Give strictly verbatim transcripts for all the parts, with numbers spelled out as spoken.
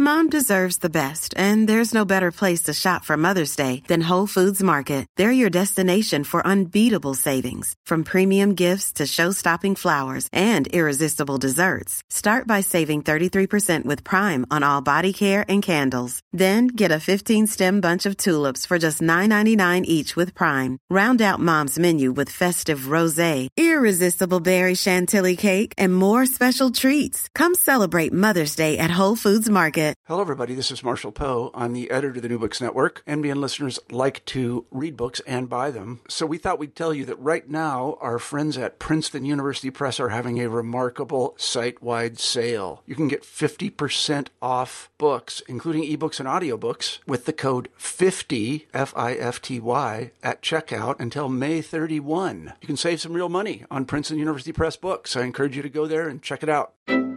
Mom deserves the best, and there's no better place to shop for Mother's Day than Whole Foods Market. They're your destination for unbeatable savings, from premium gifts to show-stopping flowers and irresistible desserts. Start by saving thirty-three percent with Prime on all body care and candles. Then get a fifteen-stem bunch of tulips for just nine ninety-nine each with Prime. Round out Mom's menu with festive rosé, irresistible berry chantilly cake, and more special treats. Come celebrate Mother's Day at Whole Foods Market. Hello, everybody. This is Marshall Poe. I'm the editor of the New Books Network. N B N listeners like to read books and buy them. So we thought we'd tell you that right now, our friends at Princeton University Press are having a remarkable site-wide sale. You can get fifty percent off books, including ebooks and audiobooks, with the code fifty, F I F T Y, at checkout until May thirty-first. You can save some real money on Princeton University Press books. I encourage you to go there and check it out.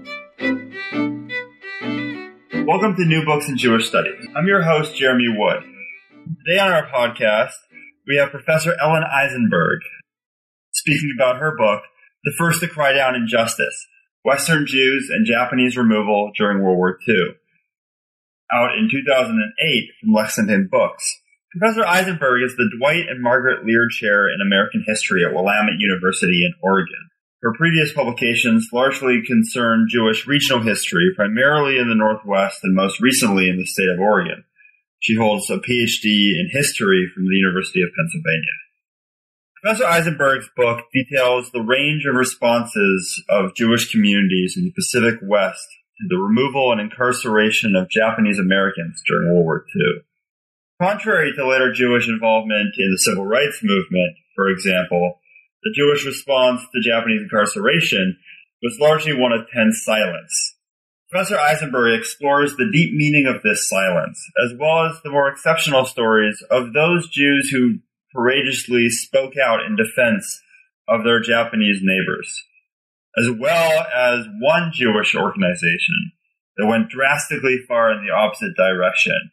Welcome to New Books in Jewish Studies. I'm your host, Jeremy Wood. Today on our podcast, we have Professor Ellen Eisenberg speaking about her book, The First to Cry Down Injustice, Western Jews and Japanese Removal During World War Two, out in two thousand eight from Lexington Books. Professor Eisenberg is the Dwight and Margaret Lear Chair in American History at Willamette University in Oregon. Her previous publications largely concern Jewish regional history, primarily in the Northwest and most recently in the state of Oregon. She holds a P H D in history from the University of Pennsylvania. Professor Eisenberg's book details the range of responses of Jewish communities in the Pacific West to the removal and incarceration of Japanese Americans during World War Two. Contrary to later Jewish involvement in the civil rights movement, for example, the Jewish response to Japanese incarceration was largely one of tense silence. Professor Eisenberg explores the deep meaning of this silence, as well as the more exceptional stories of those Jews who courageously spoke out in defense of their Japanese neighbors, as well as one Jewish organization that went drastically far in the opposite direction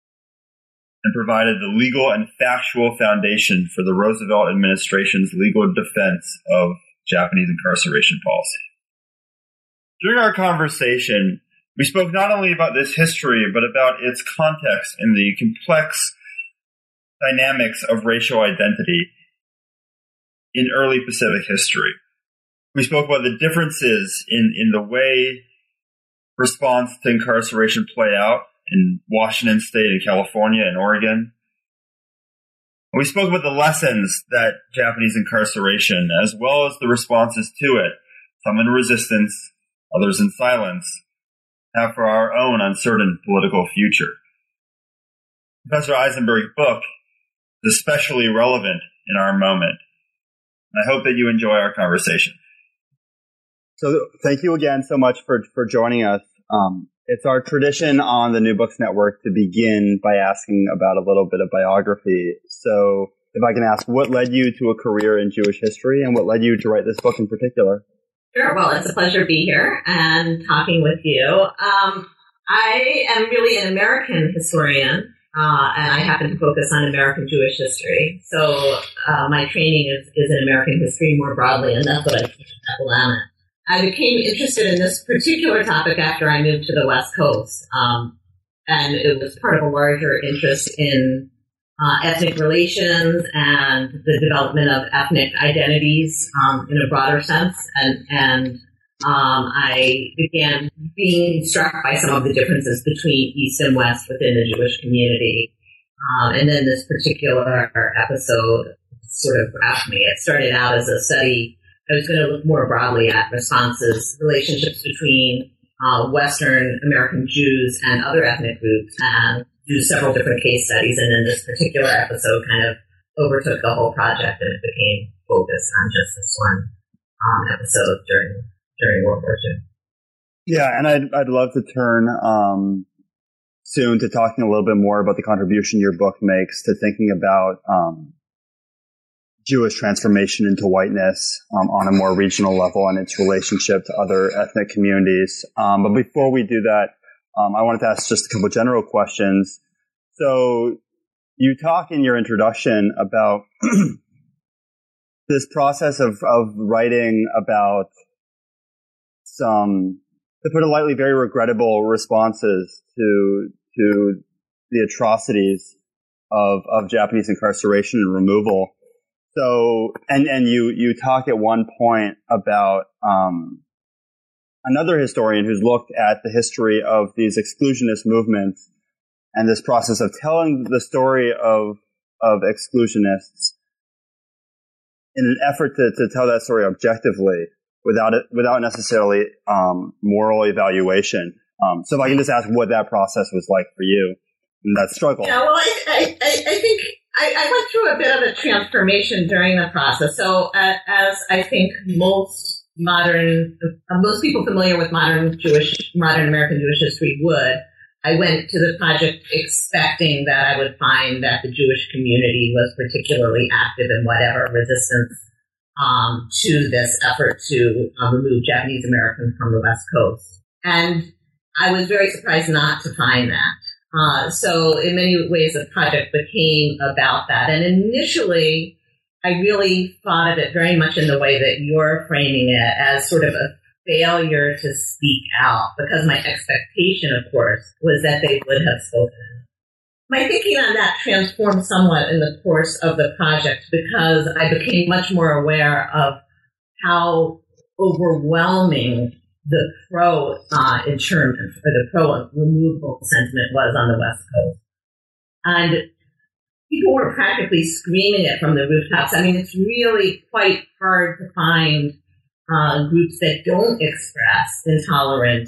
and provided the legal and factual foundation for the Roosevelt administration's legal defense of Japanese incarceration policy. During our conversation, we spoke not only about this history, but about its context in the complex dynamics of racial identity in early Pacific history. We spoke about the differences in, in the way response to incarceration play out in Washington State and California and Oregon. We spoke about the lessons that Japanese incarceration, as well as the responses to it, some in resistance, others in silence, have for our own uncertain political future. Professor Eisenberg's book is especially relevant in our moment. And I hope that you enjoy our conversation. So thank you again so much for, for joining us. Um, It's our tradition on the New Books Network to begin by asking about a little bit of biography. So if I can ask, what led you to a career in Jewish history and what led you to write this book in particular? Sure. Well, it's a pleasure to be here and talking with you. Um, I am really an American historian, uh, and I happen to focus on American Jewish history. So uh, my training is, is in American history more broadly, and that's what I teach at Willamette. I became interested in this particular topic after I moved to the West Coast, um, and it was part of a larger interest in uh, ethnic relations and the development of ethnic identities um, in a broader sense. And, and um, I began being struck by some of the differences between East and West within the Jewish community. Um, and then this particular episode sort of grabbed me. It started out as a study. I was going to look more broadly at responses, relationships between uh, Western American Jews and other ethnic groups, and do several different case studies. And then this particular episode kind of overtook the whole project, and it became focused on just this one um, episode during during World War Two. Yeah, and I'd I'd love to turn um, soon to talking a little bit more about the contribution your book makes to thinking about Um, Jewish transformation into whiteness um, on a more regional level and its relationship to other ethnic communities. Um, but before we do that, um, I wanted to ask just a couple general questions. So you talk in your introduction about this process of, of writing about some to put it lightly, very regrettable responses to to the atrocities of of Japanese incarceration and removal. So, and and you you talk at one point about um, another historian who's looked at the history of these exclusionist movements and this process of telling the story of of exclusionists in an effort to, to tell that story objectively without it without necessarily um, moral evaluation. Um, so if I can just ask what that process was like for you and that struggle. Yeah, well, I I, I think I, I went through a bit of a transformation during the process. So uh, as I think most modern, uh, most people familiar with modern Jewish, modern American Jewish history would, I went to the project expecting that I would find that the Jewish community was particularly active in whatever resistance um, to this effort to uh, remove Japanese Americans from the West Coast. And I was very surprised not to find that. Uh, so in many ways, the project became about that. And initially, I really thought of it very much in the way that you're framing it, as sort of a failure to speak out, because my expectation, of course, was that they would have spoken. My thinking on that transformed somewhat in the course of the project, because I became much more aware of how overwhelming the pro-internment uh, or the pro-removal sentiment was on the West Coast. And people were practically screaming it from the rooftops. I mean, it's really quite hard to find uh, groups that don't express intolerant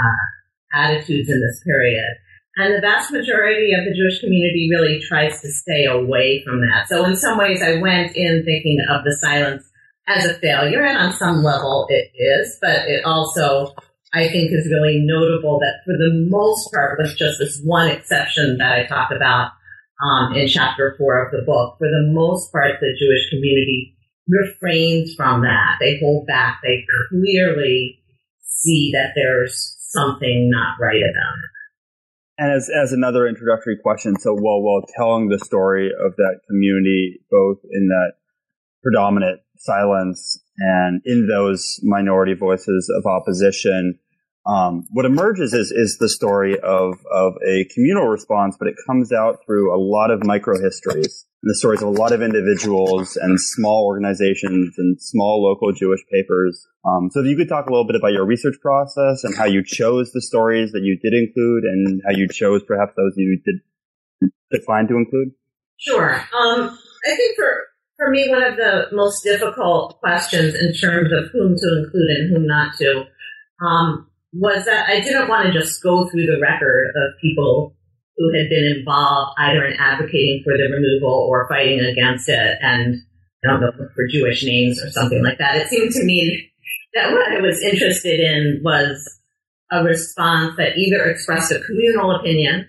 uh, attitudes in this period. And the vast majority of the Jewish community really tries to stay away from that. So in some ways, I went in thinking of the silence as a failure, and on some level it is, but it also, I think, is really notable that for the most part, with just this one exception that I talk about um, in chapter four of the book, for the most part, the Jewish community refrains from that. They hold back. They clearly see that there's something not right about it. And as as another introductory question, so while while telling the story of that community, both in that predominant silence and in those minority voices of opposition, um, what emerges is is the story of of a communal response, but it comes out through a lot of microhistories and the stories of a lot of individuals and small organizations and small local Jewish papers. Um, so if you could talk a little bit about your research process and how you chose the stories that you did include and how you chose perhaps those you did decline to include. Sure. Um, I think for For me, one of the most difficult questions in terms of whom to include and whom not to um, was that I didn't want to just go through the record of people who had been involved either in advocating for the removal or fighting against it, and I don't know, for Jewish names or something like that. It seemed to me that what I was interested in was a response that either expressed a communal opinion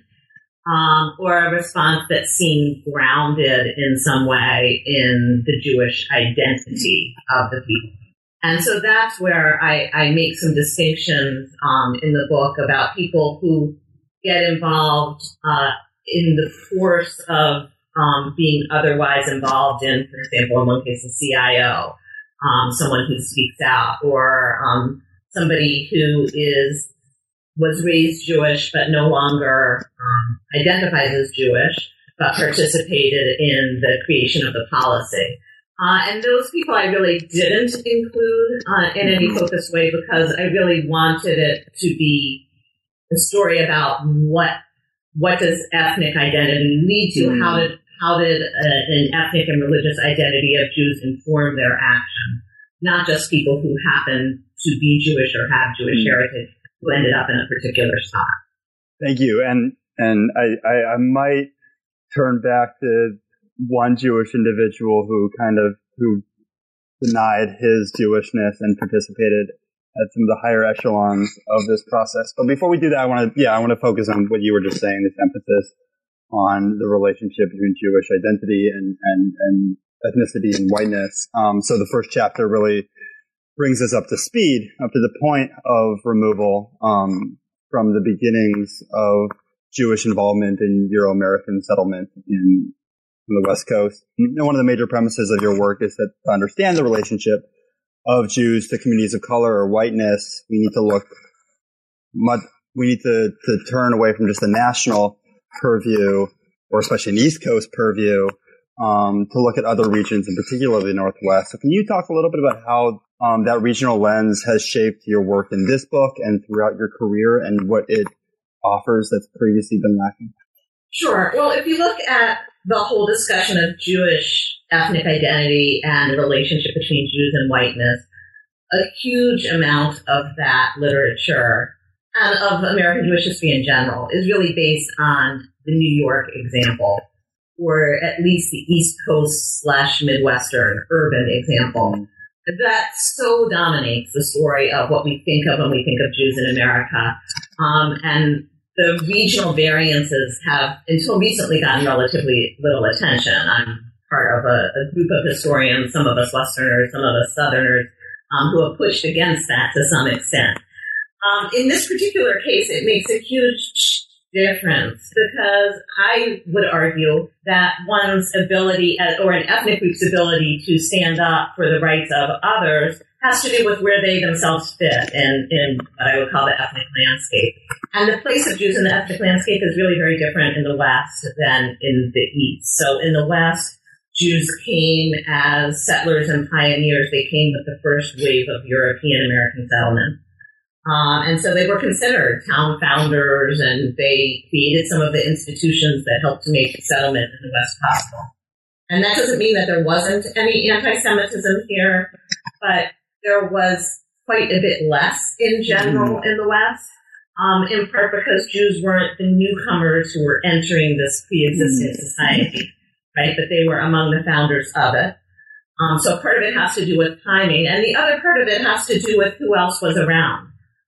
Um, or a response that seemed grounded in some way in the Jewish identity of the people. And so that's where I, I make some distinctions um, in the book about people who get involved uh, in the course of um, being otherwise involved in, for example, in one case, a C I O, um, someone who speaks out, or um, somebody who is was raised Jewish but no longer um, identifies as Jewish, but participated in the creation of the policy. Uh, and those people I really didn't include uh, in any focused way, because I really wanted it to be a story about what what does ethnic identity lead to, mm. how did how did uh, an ethnic and religious identity of Jews inform their action, not just people who happen to be Jewish or have Jewish mm. heritage, who ended up in a particular spot. Thank you. And and I, I, I might turn back to one Jewish individual who kind of who denied his Jewishness and participated at some of the higher echelons of this process. But before we do that, I want to yeah, I want to focus on what you were just saying, this emphasis on the relationship between Jewish identity and and, and ethnicity and whiteness. Um, so the first chapter really brings us up to speed, up to the point of removal, um, from the beginnings of Jewish involvement in Euro-American settlement in, in the West Coast. And one of the major premises of your work is that to understand the relationship of Jews to communities of color or whiteness, we need to look much, we need to, to turn away from just the national purview, or especially an East Coast purview, um, to look at other regions, in particular the Northwest. So can you talk a little bit about how um, that regional lens has shaped your work in this book and throughout your career, and what it offers that's previously been lacking? Sure. Well, if you look at the whole discussion of Jewish ethnic identity and the relationship between Jews and whiteness, a huge amount of that literature and of American Jewish history in general is really based on the New York example, or at least the East Coast slash Midwestern urban example. That so dominates the story of what we think of when we think of Jews in America. Um, and the regional variances have, until recently, gotten relatively little attention. I'm part of a, a group of historians, some of us Westerners, some of us Southerners, um, who have pushed against that to some extent. Um, in this particular case, it makes a huge difference because I would argue that one's ability, or an ethnic group's ability to stand up for the rights of others has to do with where they themselves fit in, in what I would call the ethnic landscape. And the place of Jews in the ethnic landscape is really very different in the West than in the East. So in the West, Jews came as settlers and pioneers. They came with the first wave of European American settlement. Um, and so they were considered town founders, and they created some of the institutions that helped to make settlement in the West possible. And that doesn't mean that there wasn't any anti-Semitism here, but there was quite a bit less in general in the West, um, in part because Jews weren't the newcomers who were entering this pre-existing society, right? But they were among the founders of it. Um, so part of it has to do with timing, and the other part of it has to do with who else was around.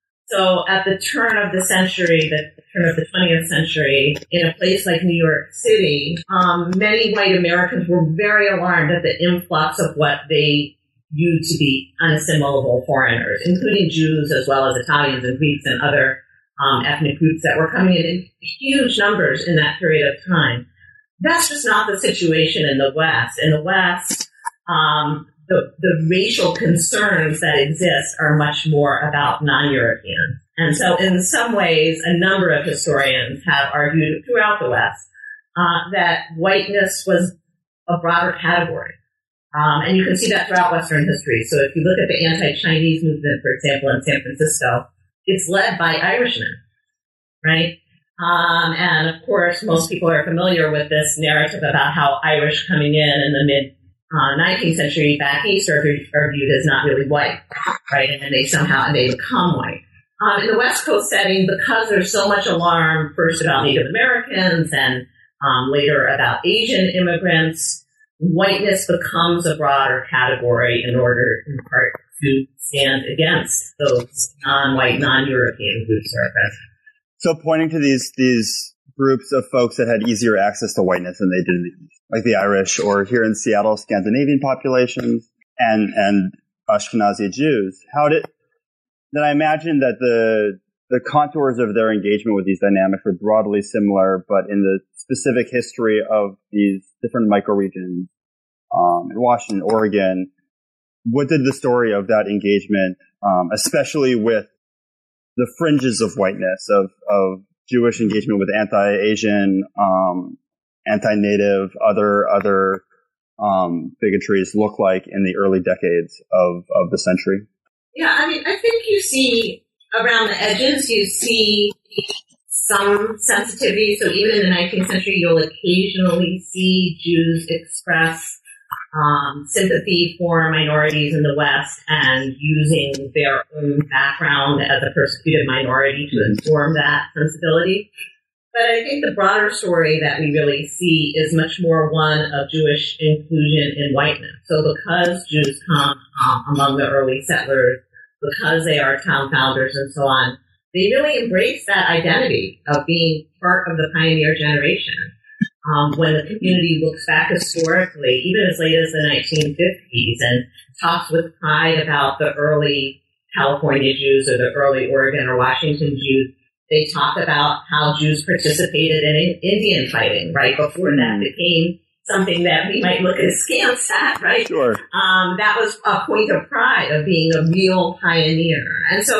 So at the turn of the century, the turn of the twentieth century, in a place like New York City, um, many white Americans were very alarmed at the influx of what they viewed to be unassimilable foreigners, including Jews as well as Italians and Greeks and other um, ethnic groups that were coming in in huge numbers in that period of time. That's just not the situation in the West. In the West, um, The, the racial concerns that exist are much more about non-Europeans. And so in some ways, a number of historians have argued throughout the West uh, that whiteness was a broader category. Um, and you can see that throughout Western history. So if you look at the anti-Chinese movement, for example, in San Francisco, it's led by Irishmen, right? Um, and of course, most people are familiar with this narrative about how Irish coming in in the mid Uh, nineteenth century back east are, are viewed as not really white, right? And then they somehow, and they become white. Um, in the West Coast setting, because there's so much alarm, first about Native Americans and um, later about Asian immigrants, whiteness becomes a broader category in order, in part, to stand against those non-white, non-European groups that are present. So pointing to these, these groups of folks that had easier access to whiteness than they did in the East, like the Irish, or here in Seattle, Scandinavian populations, and and Ashkenazi Jews. How did then I imagine that the the contours of their engagement with these dynamics were broadly similar, but in the specific history of these different microregions, um, in Washington, Oregon, what did the story of that engagement, um, especially with the fringes of whiteness, of of Jewish engagement with anti-Asian, um, anti-Native, other other um, bigotries look like in the early decades of, of the century? Yeah, I mean, I think you see around the edges, you see some sensitivity. So even in the nineteenth century, you'll occasionally see Jews express um, sympathy for minorities in the West and using their own background as a persecuted minority to inform that sensibility. But I think the broader story that we really see is much more one of Jewish inclusion in whiteness. So because Jews come um, among the early settlers, because they are town founders and so on, they really embrace that identity of being part of the pioneer generation. Um, when the community looks back historically, even as late as the nineteen fifties, and talks with pride about the early California Jews or the early Oregon or Washington Jews, they talk about how Jews participated in Indian fighting, right? Before that became something that we might look askance at, right? Sure. Um, that was a point of pride of being a real pioneer. And so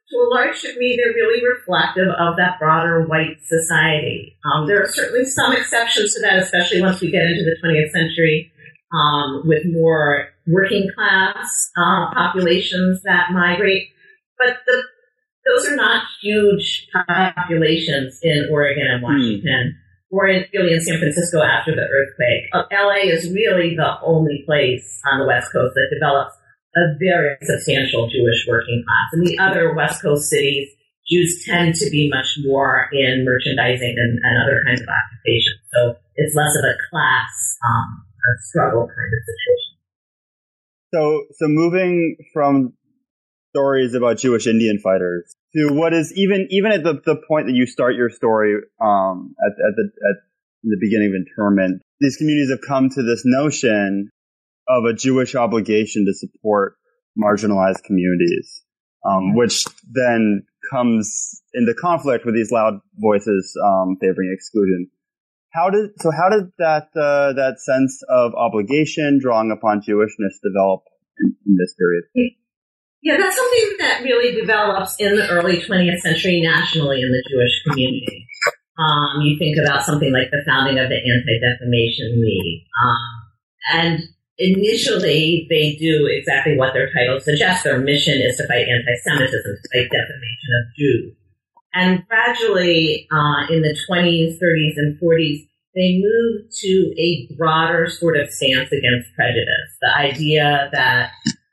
to a large degree, they're really reflective of that broader white society. Um, there are certainly some exceptions to that, especially once we get into the twentieth century, um, with more working class uh, populations that migrate. But the, those are not huge populations in Oregon and Washington, mm. or in, really in San Francisco after the earthquake. Uh, L A is really the only place on the West Coast that develops a very substantial Jewish working class. In the other West Coast cities, Jews tend to be much more in merchandising and, and other kinds of occupations. So it's less of a class um, a struggle kind of situation. So, so moving from stories about Jewish Indian fighters to what is even even at the, the point that you start your story um, at, at the at the beginning of internment, these communities have come to this notion of a Jewish obligation to support marginalized communities, um, which then comes into conflict with these loud voices um, favoring exclusion. How did so? How did that uh, that sense of obligation, drawing upon Jewishness, develop in, in this period? Yeah, that's something that really develops in the early twentieth century nationally in the Jewish community. Um, you think about something like the founding of the Anti-Defamation League, um, and initially, they do exactly what their title suggests. Their mission is to fight anti-Semitism, to fight defamation of Jews. And gradually, uh, in the twenties, thirties, and forties, they moved to a broader sort of stance against prejudice. The idea that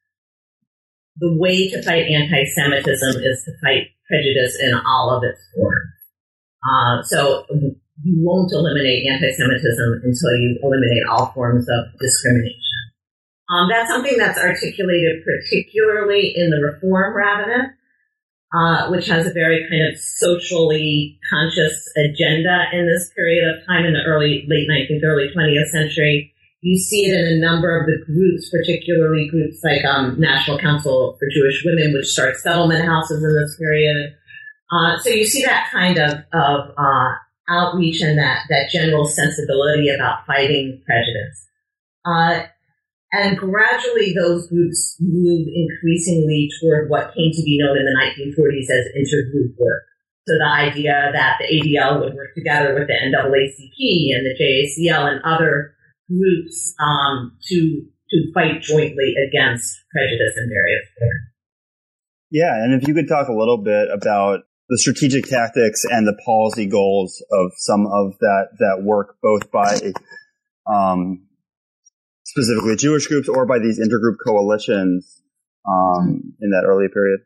the way to fight anti-Semitism is to fight prejudice in all of its forms. Uh, so you won't eliminate anti-Semitism until you eliminate all forms of discrimination. Um, that's something that's articulated particularly in the Reform Rabbinate, uh, which has a very kind of socially conscious agenda in this period of time in the early, late nineteenth, early twentieth century. You see it in a number of the groups, particularly groups like um, National Council for Jewish Women, which starts settlement houses in this period. Uh, so you see that kind of, of uh, outreach and that, that general sensibility about fighting prejudice. Uh, and gradually those groups moved increasingly toward what came to be known in the nineteen forties as intergroup work. So the idea that the A D L would work together with the N double A C P and the J A C L and other groups um, to to fight jointly against prejudice in various forms. Yeah, and if you could talk a little bit about the strategic tactics and the policy goals of some of that, that work, both by um, specifically Jewish groups or by these intergroup coalitions um, in that early period.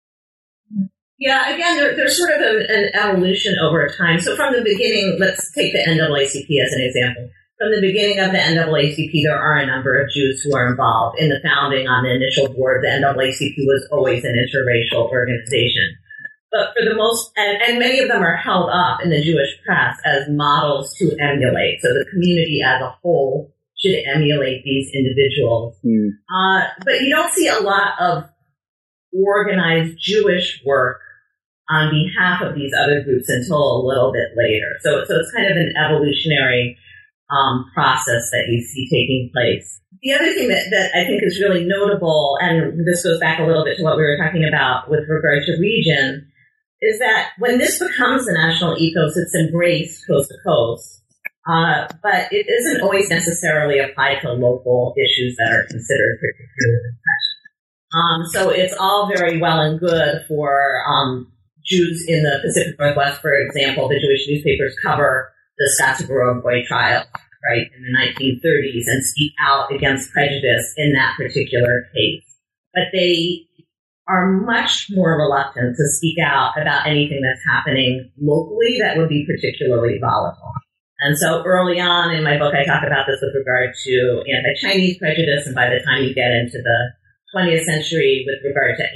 Yeah, again, there, there's sort of an, an evolution over time. So from the beginning, let's take the N double A C P as an example. From the beginning of the N double A C P, there are a number of Jews who are involved. In the founding, on the initial board, the N double A C P was always an interracial organization. But for the most, and, and many of them are held up in the Jewish press as models to emulate. So the community as a whole should emulate these individuals. Mm. Uh, but you don't see a lot of organized Jewish work on behalf of these other groups until a little bit later. So, so it's kind of an evolutionary um, process that you see taking place. The other thing that, that I think is really notable, and this goes back a little bit to what we were talking about with regard to region, is that when this becomes the national ethos, it's embraced coast to coast, uh, but it isn't always necessarily applied to local issues that are considered particularly touchy. Um, so it's all very well and good for um, Jews in the Pacific Northwest, for example. The Jewish newspapers cover the Scottsboro Boy trial, right, in the nineteen thirties and speak out against prejudice in that particular case. But they are much more reluctant to speak out about anything that's happening locally that would be particularly volatile. And so early on in my book, I talk about this with regard to anti-Chinese prejudice, and by the time you get into the twentieth century with regard to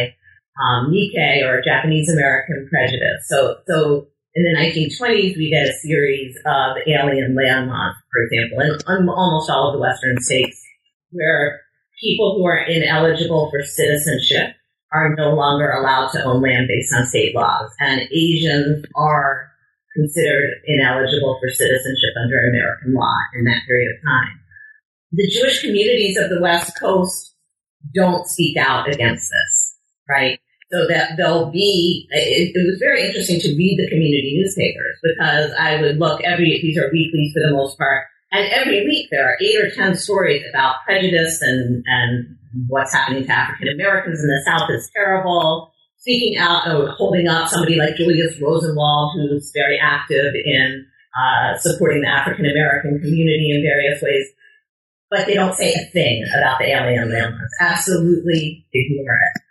anti-Nikkei or Japanese American prejudice. So, so in the nineteen twenties, we get a series of alien land laws, for example, in almost all of the Western states, where people who are ineligible for citizenship are no longer allowed to own land based on state laws, and Asians are considered ineligible for citizenship under American law in that period of time. The Jewish communities of the West Coast don't speak out against this, right? So that there'll be, it, it was very interesting to read the community newspapers because I would look every, these are weeklies for the most part, and every week there are eight or ten stories about prejudice and, and what's happening to African Americans in the South is terrible. Speaking out, or holding up somebody like Julius Rosenwald, who's very active in uh, supporting the African American community in various ways. But they don't say a thing about the alien landlords. Absolutely ignore it.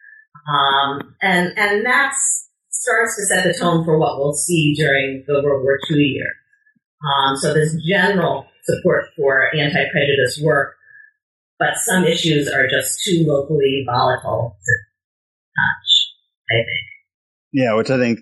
Um, and, and that starts to set the tone for what we'll see during the World War Two year. Um, so there's general support for anti-prejudice work, but some issues are just too locally volatile to touch, I think. Yeah, which I think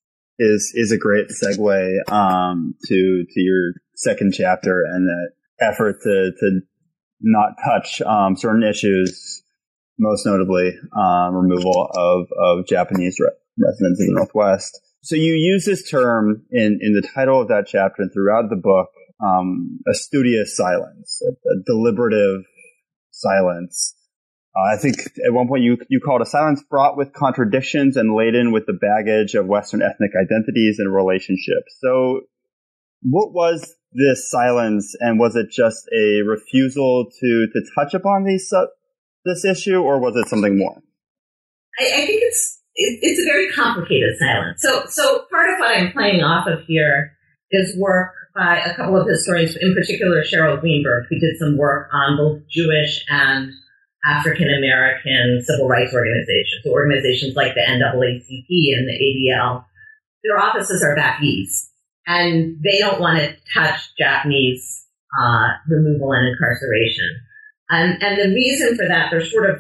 is is a great segue um, to to your second chapter and that effort to to not touch um, certain issues. Most notably, um, removal of, of Japanese re- residents in the Northwest. So you use this term in, in the title of that chapter and throughout the book, um, a studious silence, a, a deliberative silence. Uh, I think at one point you you called a silence fraught with contradictions and laden with the baggage of Western ethnic identities and relationships. So what was this silence, and was it just a refusal to, to touch upon these su- this issue, or was it something more? I, I think it's it, it's a very complicated silence. So, so part of what I'm playing off of here is work by a couple of historians, in particular Cheryl Greenberg, who did some work on both Jewish and African American civil rights organizations, so organizations like the N double A C P and the A D L. Their offices are back east, and they don't want to touch Japanese uh, removal and incarceration. And, and the reason for that, they're sort of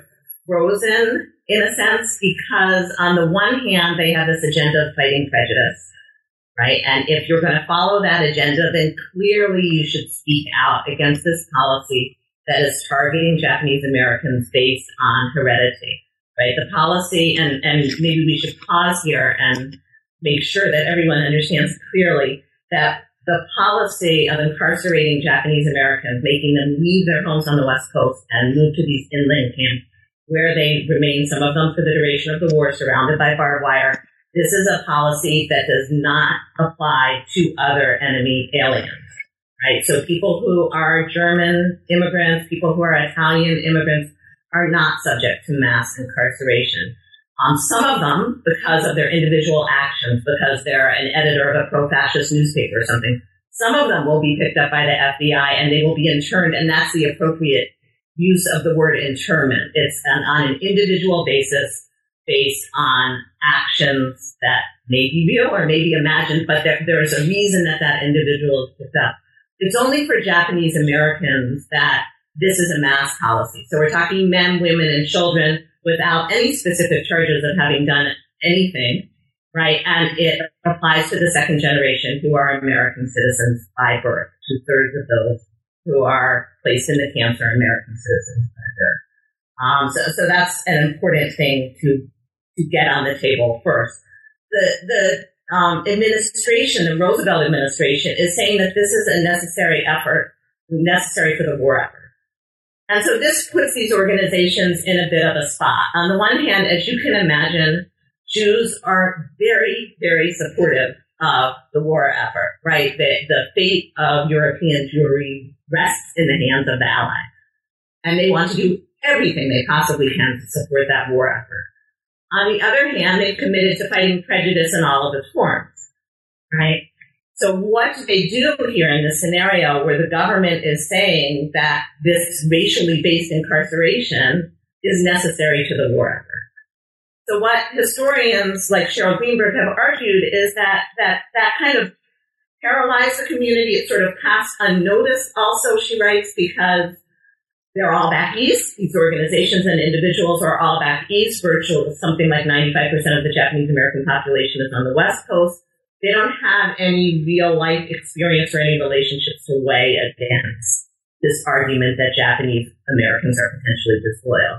frozen in a sense because on the one hand, they have this agenda of fighting prejudice, right? And if you're going to follow that agenda, then clearly you should speak out against this policy that is targeting Japanese Americans based on heredity, right? The policy, and, and maybe we should pause here and make sure that everyone understands clearly that the policy of incarcerating Japanese Americans, making them leave their homes on the West Coast and move to these inland camps where they remain, some of them for the duration of the war, surrounded by barbed wire. This is a policy that does not apply to other enemy aliens, right? So people who are German immigrants, people who are Italian immigrants are not subject to mass incarceration. Um, some of them, because of their individual actions, because they're an editor of a pro-fascist newspaper or something, some of them will be picked up by the F B I and they will be interned, and that's the appropriate use of the word internment. It's an, on an individual basis based on actions that may be real or may be imagined, but there, there's a reason that that individual is picked up. It's only for Japanese Americans that this is a mass policy. So we're talking men, women, and children without any specific charges of having done anything, right? And it applies to the second generation who are American citizens by birth. Two-thirds of those who are placed in the camps are American citizens by birth. Um, so, so that's an important thing to to get on the table first. The the um, administration, the Roosevelt administration, is saying that this is a necessary effort, necessary for the war effort. And so this puts these organizations in a bit of a spot. On the one hand, as you can imagine, Jews are very, very supportive of the war effort, right? The, the fate of European Jewry rests in the hands of the Allies. And they want to do everything they possibly can to support that war effort. On the other hand, they've committed to fighting prejudice in all of its forms, right? So what do they do here in this scenario where the government is saying that this racially based incarceration is necessary to the war effort? So what historians like Cheryl Greenberg have argued is that that, that kind of paralyzed the community. It sort of passed unnoticed also, she writes, because they're all back east. These organizations and individuals are all back east. Virtually something like ninety-five percent of the Japanese American population is on the West Coast. They don't have any real-life experience or any relationships to weigh against this argument that Japanese Americans are potentially disloyal.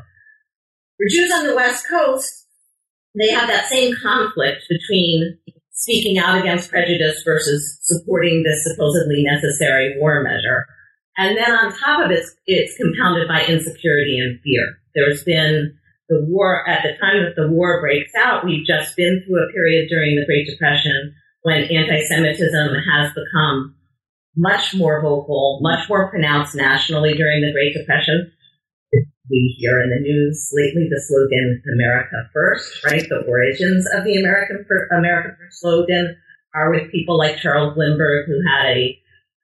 For Jews on the West Coast, they have that same conflict between speaking out against prejudice versus supporting this supposedly necessary war measure. And then on top of it, it's compounded by insecurity and fear. There's been the war, at the time that the war breaks out, we've just been through a period during the Great Depression when anti-Semitism has become much more vocal, much more pronounced nationally during the Great Depression. We hear in the news lately the slogan "America First," right? The origins of the American America First slogan are with people like Charles Lindbergh, who had a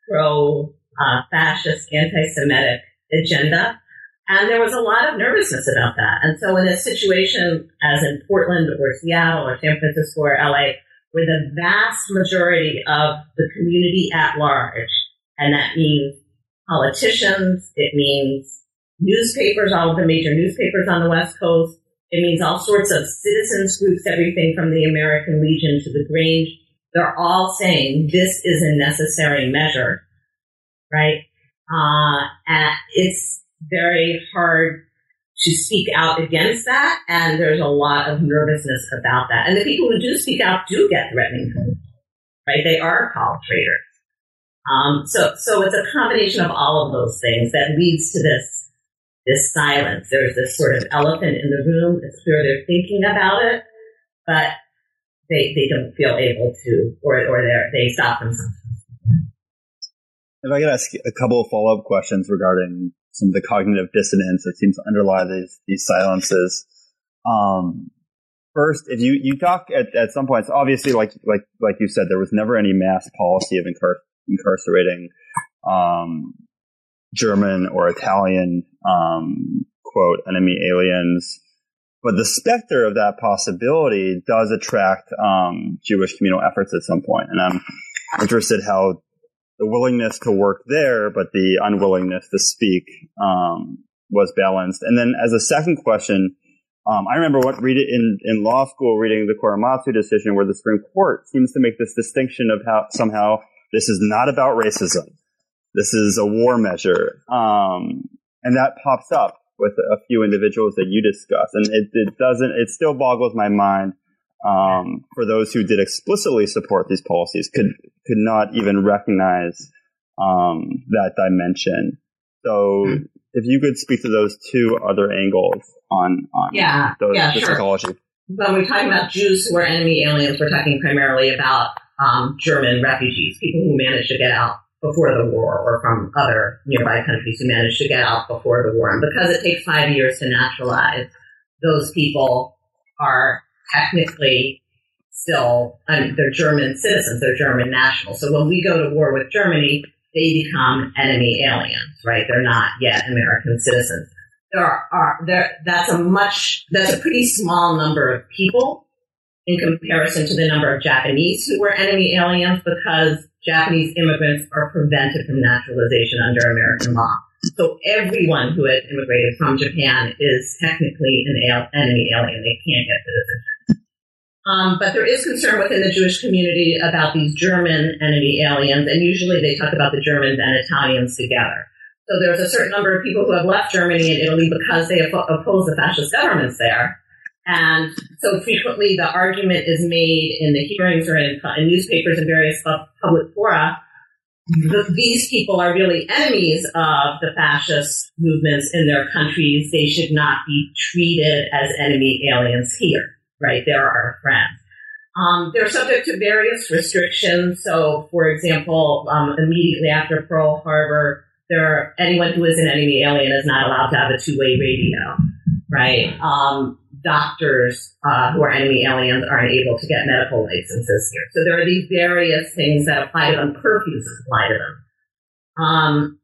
pro-fascist, uh, anti-Semitic agenda. And there was a lot of nervousness about that. And so in a situation as in Portland or Seattle or San Francisco or L A, where the vast majority of the community at large, and that means politicians, it means newspapers, all of the major newspapers on the West Coast, it means all sorts of citizens groups, everything from the American Legion to the Grange, they're all saying this is a necessary measure, right? Uh, and it's very hard to speak out against that, and there's a lot of nervousness about that. And the people who do speak out do get threatening phone calls, right? They are called traitors. Um, so, so it's a combination of all of those things that leads to this, this silence. There's this sort of elephant in the room. It's clear they're thinking about it, but they, they don't feel able to, or, or they're, they stop themselves. If I could ask a couple of follow-up questions regarding some of the cognitive dissonance that seems to underlie these, these silences. Um, first, if you, you talk at, at some points, obviously, like, like, like you said, there was never any mass policy of incar- incarcerating, um, German or Italian, um, quote, enemy aliens. But the specter of that possibility does attract, um, Jewish communal efforts at some point. And I'm interested how the willingness to work there, but the unwillingness to speak, um, was balanced. And then as a second question, um, I remember what read it in, in law school, reading the Korematsu decision, where the Supreme Court seems to make this distinction of how somehow this is not about racism. This is a war measure. Um, and that pops up with a few individuals that you discuss. And it, it doesn't, it still boggles my mind. Um, for those who did explicitly support these policies, could could not even recognize um, that dimension. So, if you could speak to those two other angles on on yeah, those, yeah, the sure. psychology. When we're talking about Jews who are enemy aliens, we're talking primarily about um, German refugees, people who managed to get out before the war, or from other nearby countries who managed to get out before the war. And because it takes five years to naturalize, those people are technically still, I mean, they're German citizens, they're German nationals. So when we go to war with Germany, they become enemy aliens, right? They're not yet American citizens. There are, are there, that's a much, that's a pretty small number of people in comparison to the number of Japanese who were enemy aliens, because Japanese immigrants are prevented from naturalization under American law. So everyone who had immigrated from Japan is technically an al- enemy alien. They can't get citizenship. Um, but there is concern within the Jewish community about these German enemy aliens, and usually they talk about the Germans and Italians together. So there's a certain number of people who have left Germany and Italy because they op- oppose the fascist governments there. And so frequently the argument is made in the hearings or in, in newspapers and various public fora. The, these people are really enemies of the fascist movements in their countries. They should not be treated as enemy aliens here, right? They're our friends. Um, they're subject to various restrictions. So, for example, um, immediately after Pearl Harbor, there anyone who is an enemy alien is not allowed to have a two-way radio, right? Um, doctors uh, who are enemy aliens aren't able to get medical licenses here. So there are these various things that apply to them. Curfews apply to them. Um,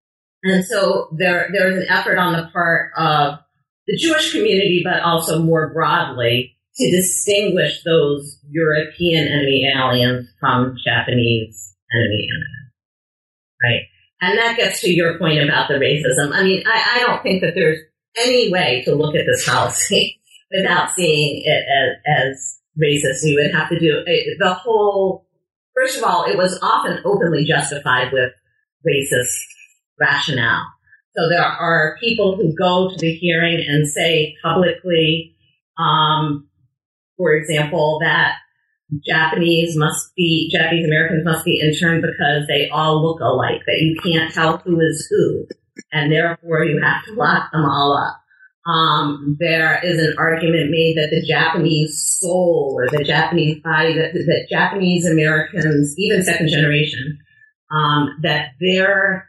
and so there, there's an effort on the part of the Jewish community, but also more broadly, to distinguish those European enemy aliens from Japanese enemy aliens, right? And that gets to your point about the racism. I mean, I, I don't think that there's any way to look at this policy without seeing it as, as racist. You would have to do it, the whole, first of all, it was often openly justified with racist rationale. So there are people who go to the hearing and say publicly, um, for example, that Japanese must be, Japanese Americans must be interned because they all look alike, that you can't tell who is who, and therefore you have to lock them all up. Um, there is an argument made that the Japanese soul or the Japanese body, that, that Japanese Americans, even second generation, um, that their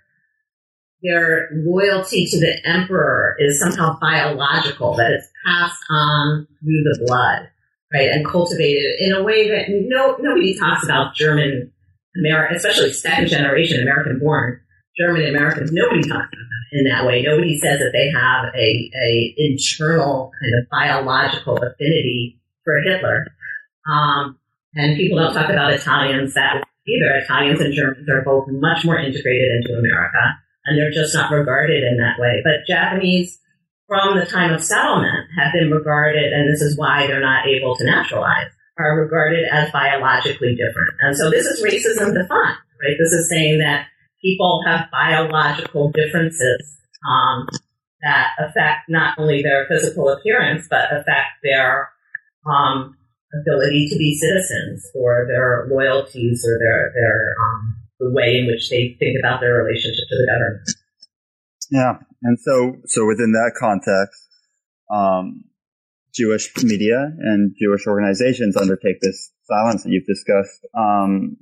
their loyalty to the emperor is somehow biological, that it's passed on through the blood, right, and cultivated in a way that no nobody talks about German American, especially second generation American born German Americans. Nobody talks about that in that way. Nobody says that they have a, a internal kind of biological affinity for Hitler. Um, and people don't talk about Italians that way either. Italians and Germans are both much more integrated into America, and they're just not regarded in that way. But Japanese, from the time of settlement, have been regarded, and this is why they're not able to naturalize, are regarded as biologically different. And so this is racism defined, right? This is saying that people have biological differences um, that affect not only their physical appearance, but affect their um, ability to be citizens, or their loyalties, or their their um, the way in which they think about their relationship to the government. Yeah, and so so within that context, um, Jewish media and Jewish organizations undertake this silence that you've discussed. Um,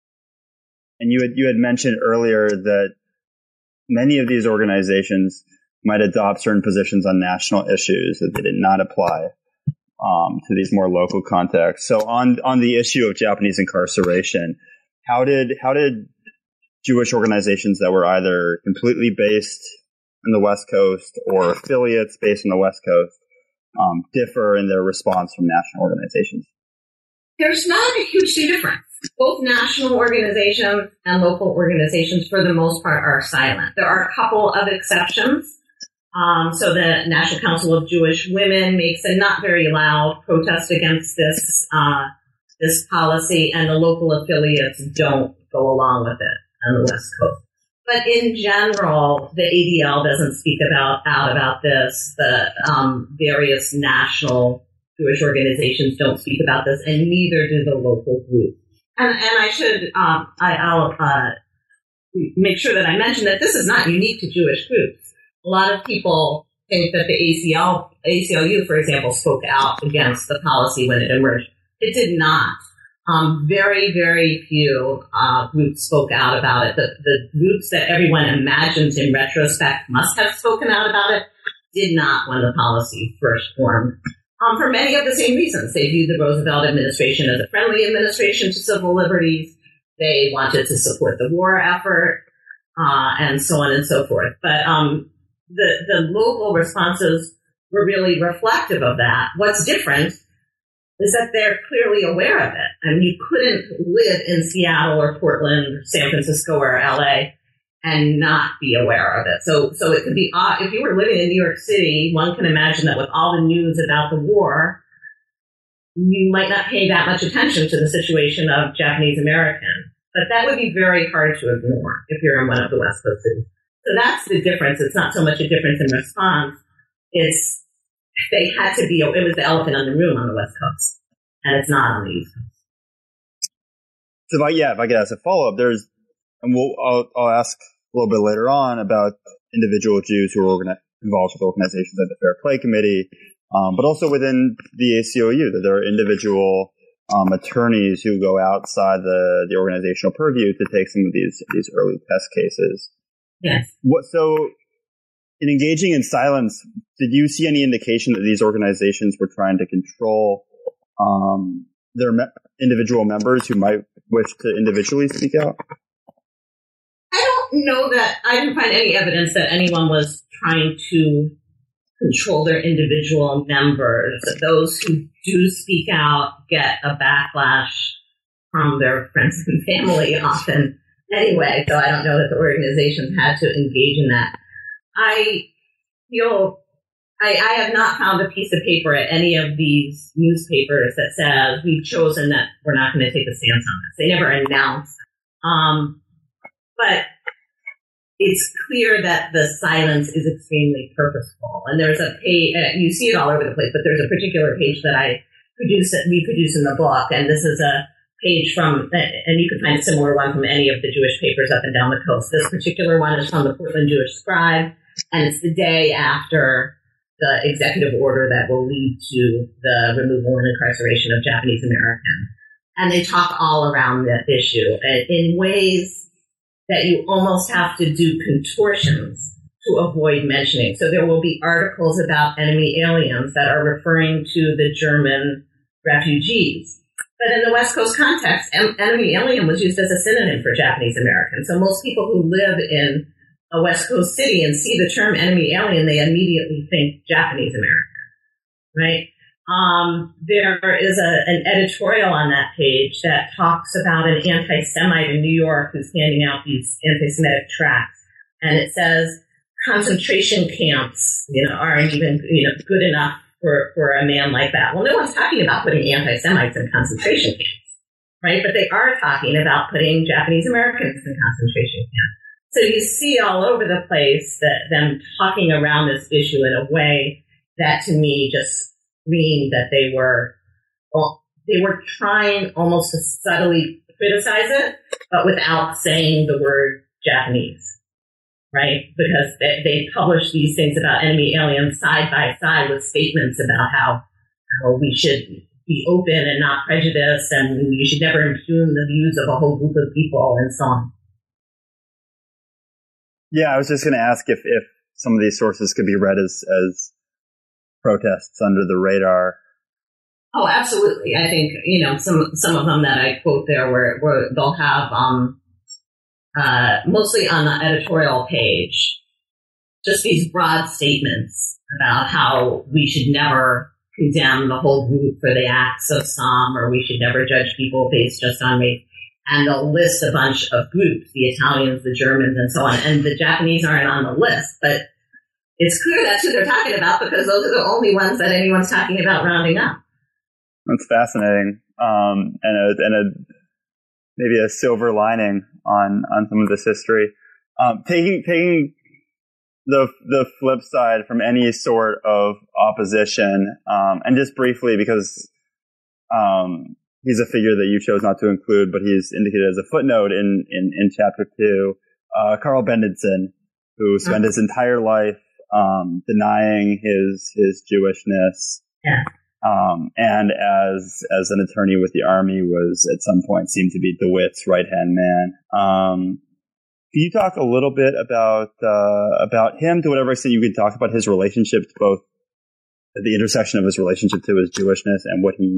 And you had you had mentioned earlier that many of these organizations might adopt certain positions on national issues that they did not apply um, to these more local contexts. So on on the issue of Japanese incarceration, how did how did Jewish organizations that were either completely based in the West Coast or affiliates based in the West Coast um, differ in their response from national organizations? There's not a huge difference. Both national organizations and local organizations, for the most part, are silent. There are a couple of exceptions. Um, so the National Council of Jewish Women makes a not very loud protest against this uh, this policy, and the local affiliates don't go along with it on the West Coast. But in general, the A D L doesn't speak about out about this. The um, various national Jewish organizations don't speak about this, and neither do the local groups. And, and I should, um, I, I'll uh, make sure that I mention that this is not unique to Jewish groups. A lot of people think that the A C L, A C L U, for example, spoke out against the policy when it emerged. It did not. Um, very, very few uh, groups spoke out about it. The, the groups that everyone imagines in retrospect must have spoken out about it did not when the policy first formed. Um, for many of the same reasons. They viewed the Roosevelt administration as a friendly administration to civil liberties. They wanted to support the war effort, uh, and so on and so forth. But um, the, the local responses were really reflective of that. What's different is that they're clearly aware of it. I mean, you couldn't live in Seattle or Portland, San Francisco, or L A and not be aware of it. So, so it could be odd. If you were living in New York City, one can imagine that with all the news about the war, you might not pay that much attention to the situation of Japanese Americans. But that would be very hard to ignore if you're in one of the West Coast cities. So that's the difference. It's not so much a difference in response. It's they had to be, it was the elephant in the room on the West Coast, and it's not on the East Coast. So, if I, yeah, if I could ask a follow-up, there's, and we'll, I'll, I'll ask a little bit later on about individual Jews who are organi- involved with organizations like the Fair Play Committee, um, but also within the A C L U, that there are individual um, attorneys who go outside the, the organizational purview to take some of these these early test cases. Yes. What so? In engaging in silence, did you see any indication that these organizations were trying to control um, their me- individual members who might wish to individually speak out? I don't know that, I didn't find any evidence that anyone was trying to control their individual members. Those who do speak out get a backlash from their friends and family often anyway, so I don't know that the organizations had to engage in that. I feel I, I have not found a piece of paper at any of these newspapers that says we've chosen that we're not going to take a stance on this. They never announced. Um, but it's clear that the silence is extremely purposeful. And there's a page, uh, you see it all over the place, but there's a particular page that I produce, that we produce in the book. And this is a page from, and you can find a similar one from any of the Jewish papers up and down the coast. This particular one is from the Portland Jewish Scribe. And it's the day after the executive order that will lead to the removal and incarceration of Japanese Americans. And they talk all around that issue in ways that you almost have to do contortions to avoid mentioning. So there will be articles about enemy aliens that are referring to the German refugees. But in the West Coast context, en- enemy alien was used as a synonym for Japanese Americans. So most people who live in a West Coast city and see the term enemy alien, they immediately think Japanese American, right? Um, there is a, an editorial on that page that talks about an anti-Semite in New York who's handing out these anti-Semitic tracts. And it says concentration camps, you know, aren't even, you know, good enough for, for a man like that. Well, no one's talking about putting anti-Semites in concentration camps, right? But they are talking about putting Japanese Americans in concentration camps. So you see all over the place that them talking around this issue in a way that to me just screamed that they were, well, they were trying almost to subtly criticize it, but without saying the word Japanese, right? Because they, they publish these things about enemy aliens side by side with statements about how, how we should be open and not prejudiced, and you should never impugn the views of a whole group of people, and so on. Yeah, I was just going to ask if, if some of these sources could be read as, as protests under the radar. Oh, absolutely. I think, you know, some some of them that I quote there where, where they'll have, um, uh, mostly on the editorial page, just these broad statements about how we should never condemn the whole group for the acts of some, or we should never judge people based just on race. And they'll list a bunch of groups, the Italians, the Germans, and so on. And the Japanese aren't on the list, but it's clear that's who they're talking about because those are the only ones that anyone's talking about rounding up. That's fascinating. Um, and a, and a, maybe a silver lining on, on some of this history. Um, taking, taking the, the flip side from any sort of opposition, um, and just briefly because, um, he's a figure that you chose not to include, but he's indicated as a footnote in, in, in chapter two. Uh, Carl Benditson, who spent his entire life um, denying his his Jewishness, yeah. um, and as as an attorney with the army, was at some point seemed to be DeWitt's right hand man. Um, can you talk a little bit about uh, about him, to whatever extent you could talk about his relationship to both the intersection of his relationship to his Jewishness and what he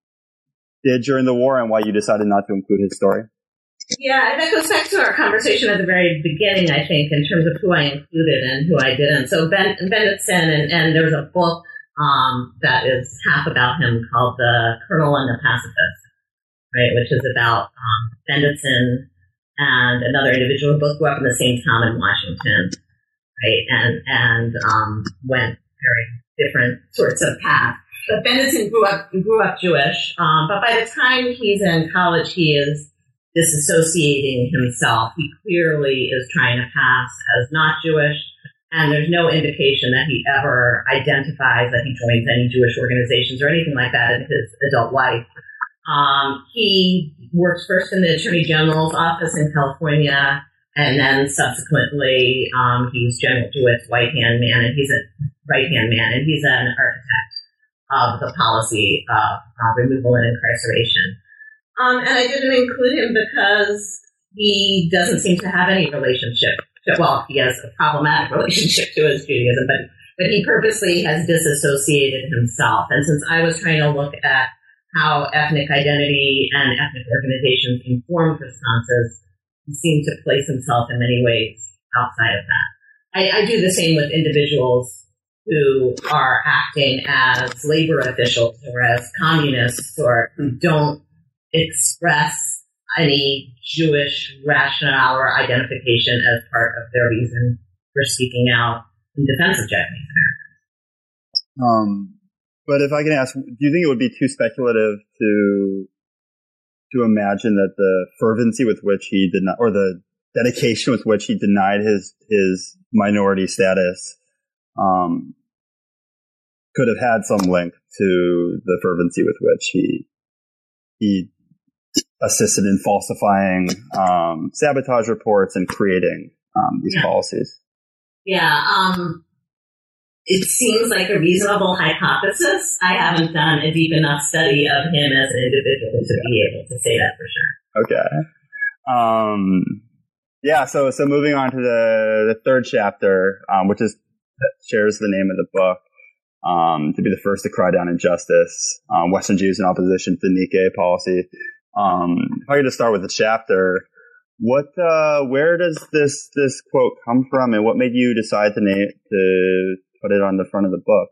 did during the war, and why you decided not to include his story? Yeah, that goes back to our conversation at the very beginning, I think, in terms of who I included and who I didn't. So Ben, Benditson, and, and there's a book um, that is half about him called The Colonel and the Pacifist, right, which is about um, Benditson and another individual who both grew up in the same town in Washington, right, and, and um, went very different sorts of paths. But Benditson grew up grew up Jewish, um, but by the time he's in college, he is disassociating himself. He clearly is trying to pass as not Jewish, and there's no indication that he ever identifies that he joins any Jewish organizations or anything like that in his adult life. Um, he works first in the Attorney General's office in California, and then subsequently um, he's General DeWitt's right-hand man, and he's a right-hand man, and he's an architect of the policy of uh, removal and incarceration. Um, and I didn't include him because he doesn't seem to have any relationship to, well, he has a problematic relationship to his Judaism, but, but he purposely has disassociated himself. And since I was trying to look at how ethnic identity and ethnic organizations inform responses, he seemed to place himself in many ways outside of that. I, I do the same with individuals who are acting as labor officials or as communists or who don't express any Jewish rationale or identification as part of their reason for speaking out in defense of Japanese Americans. Um, but if I can ask, do you think it would be too speculative to to imagine that the fervency with which he did not, or the dedication with which he denied his his minority status, um, could have had some link to the fervency with which he he assisted in falsifying um, sabotage reports and creating um, these yeah. policies? Yeah, um, it seems like a reasonable hypothesis. I haven't done a deep enough study of him as an individual to be able to say that for sure. Okay. Um, yeah, so so moving on to the, the third chapter, um, which is shares the name of the book, um, to be the first to cry down injustice, um, Western Jews in opposition to the Nikkei policy. Um, if I could just start with the chapter, what, uh, where does this this quote come from, and what made you decide to name to put it on the front of the book?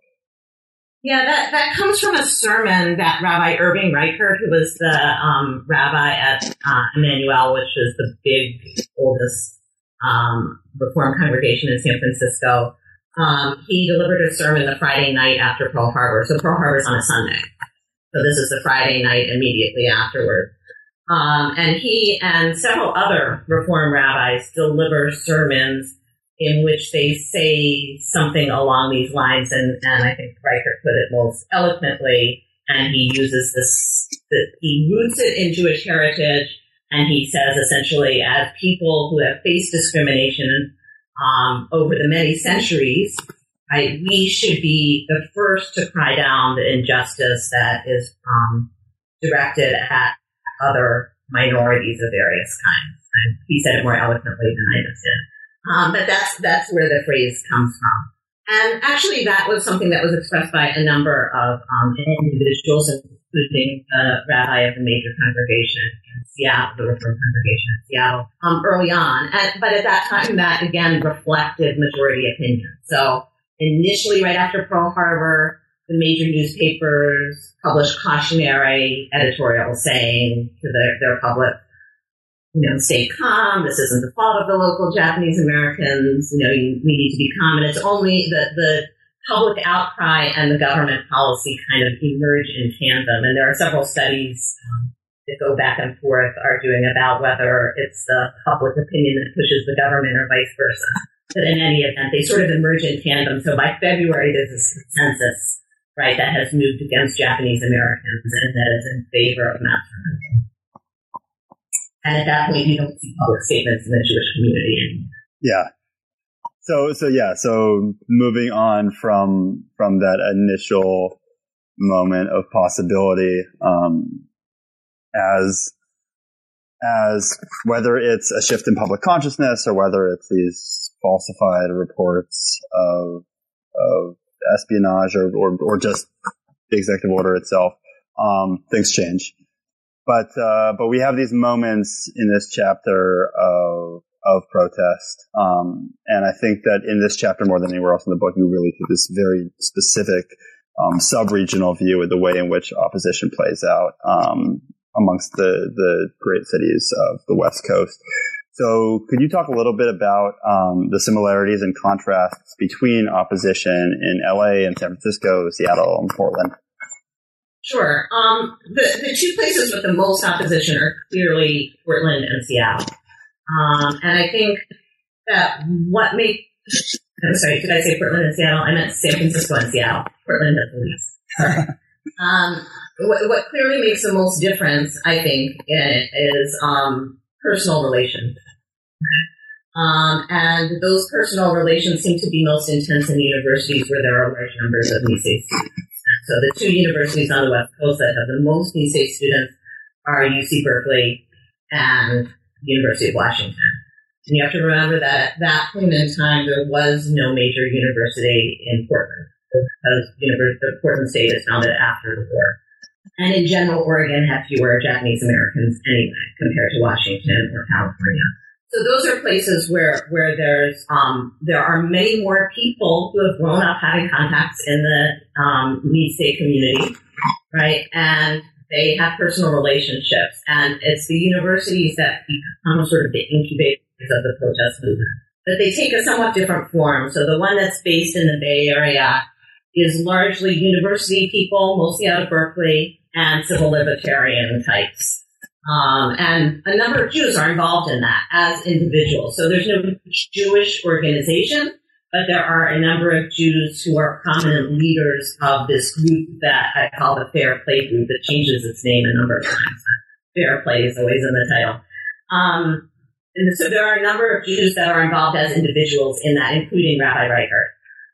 Yeah, that, that comes from a sermon that Rabbi Irving Reichert, who was the um, rabbi at uh, Emmanuel, which is the big, oldest um, Reform congregation in San Francisco, um, he delivered a sermon the Friday night after Pearl Harbor. So Pearl Harbor is on a Sunday. So this is the Friday night immediately afterward. Um, and he and several other Reform rabbis deliver sermons in which they say something along these lines, and, and I think Reichert put it most eloquently, and he uses this, the, he roots it in Jewish heritage, and he says essentially, as people who have faced discrimination um, over the many centuries, right, we should be the first to cry down the injustice that is um, directed at other minorities of various kinds. And he said it more eloquently than I just did. Um, but that's that's where the phrase comes from. And actually, that was something that was expressed by a number of um, individuals, including the rabbi of the major congregation in Seattle, the Reform congregation in Seattle, um, early on. And, but at that time, that, again, reflected majority opinion. So initially, right after Pearl Harbor, the major newspapers published cautionary editorials saying to their, their public, you know, stay calm. This isn't the fault of the local Japanese Americans. You know, you, we need to be calm. And it's only the, the public outcry and the government policy kind of emerge in tandem. And there are several studies um, that go back and forth arguing about whether it's the public opinion that pushes the government or vice versa. But in any event, they sort of emerge in tandem. So by February, there's a consensus, right, that has moved against Japanese Americans and that is in favor of mass removal. And at that point, you don't see public statements in the Jewish community anymore. Yeah. So, so yeah, so moving on from, from that initial moment of possibility, um, as, as whether it's a shift in public consciousness or whether it's these falsified reports of, of espionage or, or, or just the executive order itself, um, things change. But, uh, but we have these moments in this chapter of, of protest. Um, and I think that in this chapter more than anywhere else in the book, you really get this very specific, um, sub-regional view of the way in which opposition plays out, um, amongst the, the great cities of the West Coast. So could you talk a little bit about, um, the similarities and contrasts between opposition in L A and San Francisco, Seattle, and Portland? Sure. Um, the, the two places with the most opposition are clearly Portland and Seattle. Um, and I think that what makes, I'm sorry, did I say Portland and Seattle? I meant San Francisco and Seattle. Portland has the least. Sorry. um, what, what clearly makes the most difference, I think, in it is um, personal relations. Um, and those personal relations seem to be most intense in universities where there are large numbers of Nisei students. So the two universities on the West Coast that have the most Nisei students are U C Berkeley and the University of Washington. And you have to remember that at that point in time, there was no major university in Portland because the Portland State is founded after the war. And in general, Oregon had fewer Japanese Americans anyway compared to Washington or California. So those are places where, where there's, um, there are many more people who have grown up having contacts in the, um, Nisei community, right? And they have personal relationships. And it's the universities that become sort of the incubators of the protest movement. But they take a somewhat different form. So the one that's based in the Bay Area is largely university people, mostly out of Berkeley, and civil libertarian types. Um, and a number of Jews are involved in that as individuals. So there's no Jewish organization, but there are a number of Jews who are prominent leaders of this group that I call the Fair Play Group. It changes its name a number of times. Fair Play is always in the title. Um, and so there are a number of Jews that are involved as individuals in that, including Rabbi Reichert.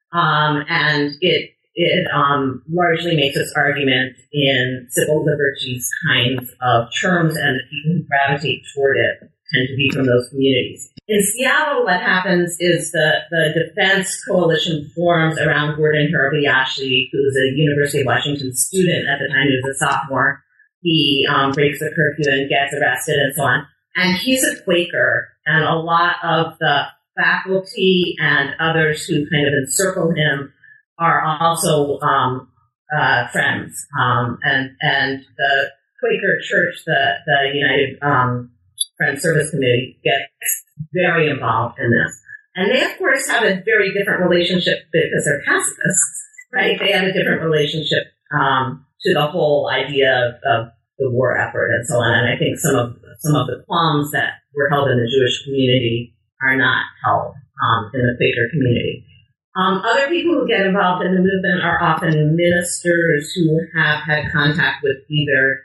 Um, and it it um, largely makes its argument in civil liberties kinds of terms, and the people who gravitate toward it tend to be from those communities. In Seattle, what happens is the, the defense coalition forms around Gordon Hirabayashi, who was a University of Washington student at the time. He was a sophomore. He um, breaks the curfew and gets arrested and so on. And he's a Quaker, and a lot of the faculty and others who kind of encircle him are also um, uh, friends. Um, and and the Quaker Church, the, the United um, Friends Service Committee, gets very involved in this. And they, of course, have a very different relationship because they're pacifists, right? They have a different relationship um, to the whole idea of, of the war effort and so on. And I think some of some of the qualms that were held in the Jewish community are not held um, in the Quaker community. Um, other people who get involved in the movement are often ministers who have had contact with either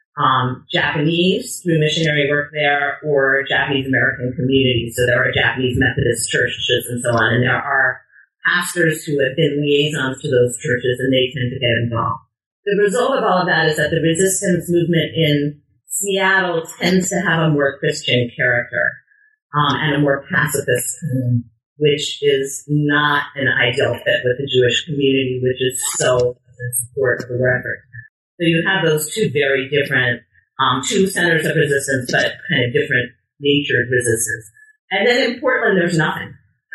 um, Japanese through missionary work there or Japanese American communities. So there are Japanese Methodist churches and so on, and there are pastors who have been liaisons to those churches, and they tend to get involved. The result of all of that is that the resistance movement in Seattle tends to have a more Christian character um, and a more pacifist tone, which is not an ideal fit with the Jewish community, which is so in support of the war effort. So you have those two very different, um, two centers of resistance, but kind of different natured resistance. And then in Portland, there's nothing.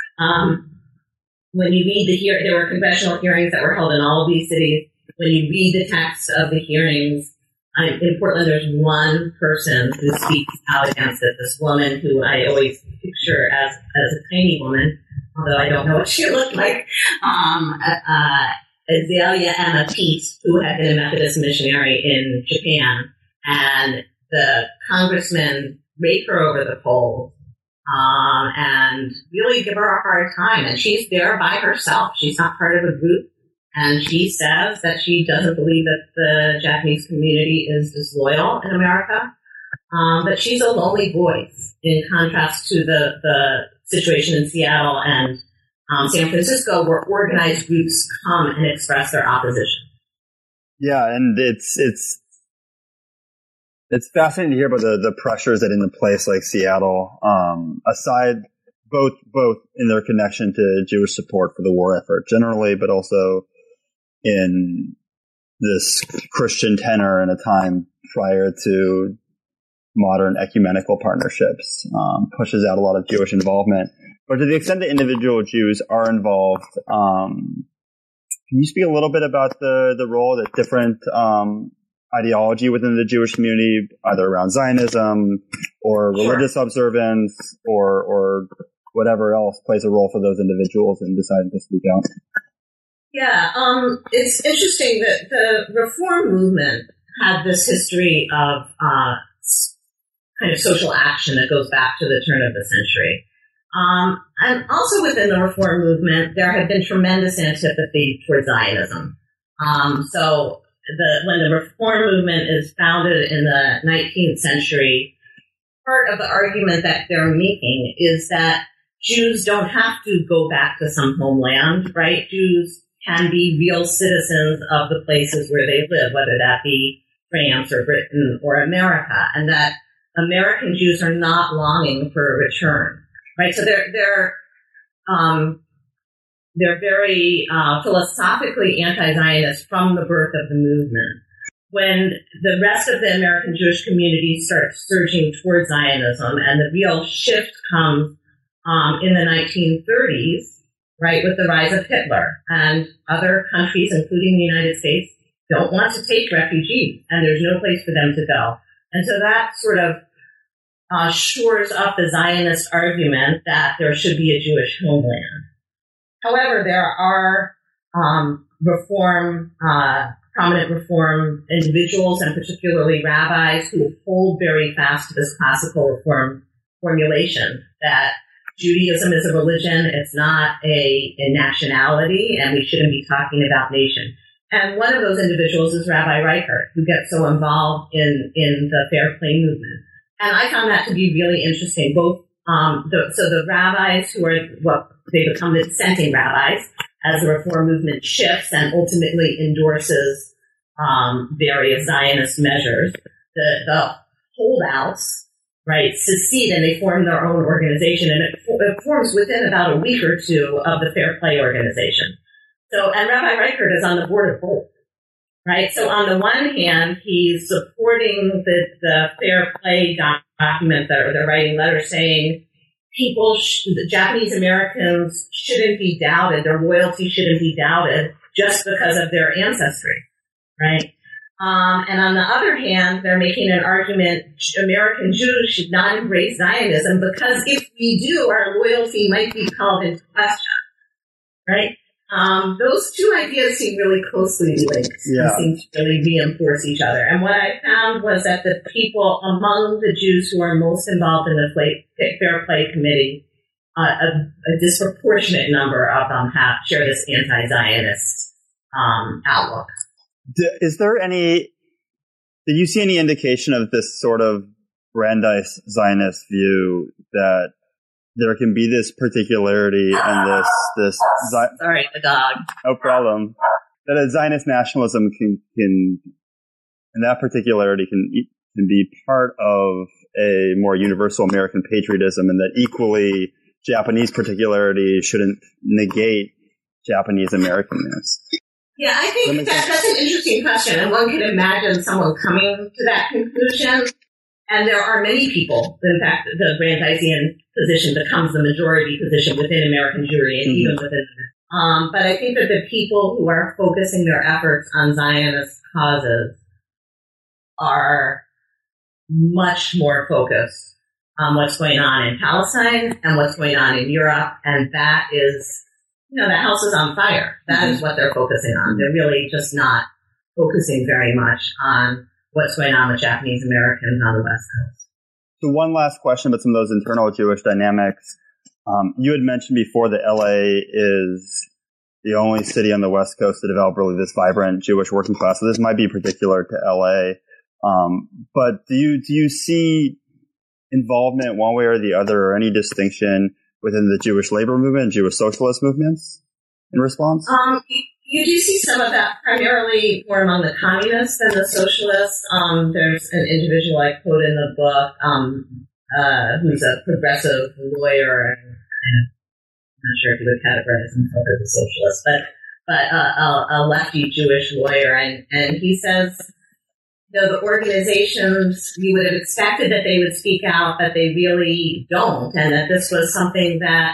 Um, when you read the hear, there were congressional hearings that were held in all of these cities. When you read the text of the hearings, um, in Portland, there's one person who speaks out against it. This woman who I always picture as as a tiny woman, although I don't know what she looked like. Um, uh, Azalea Emma Pete, who had been a Methodist missionary in Japan, and the congressman rake her over the coals um, and really give her a hard time. And she's there by herself. She's not part of a group. And she says that she doesn't believe that the Japanese community is disloyal in America. Um, but she's a lonely voice in contrast to the, the situation in Seattle and um, San Francisco, where organized groups come and express their opposition. Yeah, and it's it's it's fascinating to hear about the, the pressures that in a place like Seattle, um, aside both both in their connection to Jewish support for the war effort generally, but also in this Christian tenor in a time prior to modern ecumenical partnerships, um, pushes out a lot of Jewish involvement. But to the extent that individual Jews are involved, um, can you speak a little bit about the, the role that different um, ideology within the Jewish community, either around Zionism or religious sure. observance or or whatever else, plays a role for those individuals in deciding to speak out? Yeah, um, it's interesting that the Reform movement had this history of uh, kind of social action that goes back to the turn of the century. Um, and also within the Reform movement, there had been tremendous antipathy towards Zionism. Um, so the, when the Reform movement is founded in the nineteenth century, part of the argument that they're making is that Jews don't have to go back to some homeland, right? Jews can be real citizens of the places where they live, whether that be France or Britain or America, and that American Jews are not longing for a return, right? So they're they're um, they're very uh, philosophically anti-Zionist from the birth of the movement. When the rest of the American Jewish community starts surging towards Zionism, and the real shift comes um, in the nineteen thirties, right, with the rise of Hitler, and other countries, including the United States, don't want to take refugees, and there's no place for them to go. And so that sort of uh, shores up the Zionist argument that there should be a Jewish homeland. However, there are um, reform, uh, prominent reform individuals, and particularly rabbis, who hold very fast to this classical reform formulation that Judaism is a religion, it's not a, a nationality, and we shouldn't be talking about nation. And one of those individuals is Rabbi Reichert, who gets so involved in, in the Fair Play movement. And I found that to be really interesting. Both, um, the, so the rabbis who are what they become the dissenting rabbis, as the reform movement shifts and ultimately endorses um, various Zionist measures, the, the holdouts, right, secede and they form their own organization, and it, it forms within about a week or two of the Fair Play organization. So, and Rabbi Reichert is on the board of both, right? So on the one hand, he's supporting the, the Fair Play document that they're writing letters saying people, sh- the Japanese Americans shouldn't be doubted, their loyalty shouldn't be doubted just because of their ancestry, right? Um, and on the other hand, they're making an argument American Jews should not embrace Zionism because if we do, our loyalty might be called into question, right? Um, those two ideas seem really closely linked yeah. and seem to really reinforce each other. And what I found was that the people among the Jews who are most involved in the play, Fair Play Committee, uh, a, a disproportionate number of them have share this anti-Zionist um, outlook. Is there any, did you see any indication of this sort of Brandeis Zionist view that there can be this particularity and this, this, sorry, the dog. No problem. That a Zionist nationalism can, can, and that particularity can, can be part of a more universal American patriotism, and that equally Japanese particularity shouldn't negate Japanese Americanness. Yeah, I think that, that's an interesting question, and one can imagine someone coming to that conclusion. And there are many people, in fact, the Brandeisian position becomes the majority position within American Jewry and mm-hmm. even within. Um, but I think that the people who are focusing their efforts on Zionist causes are much more focused on what's going on in Palestine and what's going on in Europe, and that is. You know, the house is on fire. That mm-hmm. is what they're focusing on. They're really just not focusing very much on what's going on with Japanese Americans on the West Coast. So one last question about some of those internal Jewish dynamics. Um, you had mentioned before that L A is the only city on the West Coast to develop really this vibrant Jewish working class. So this might be particular to L A. Um, but do you, do you see involvement one way or the other, or any distinction within the Jewish labor movement and Jewish socialist movements in response? Um, you, you do see some of that primarily more among the communists than the socialists. Um, there's an individual I quote in the book um, uh, who's a progressive lawyer, and I'm not sure if he would categorize himself as a socialist, but but uh, a, a lefty Jewish lawyer, and, and he says, you know, the organizations, you would have expected that they would speak out, but they really don't, and that this was something that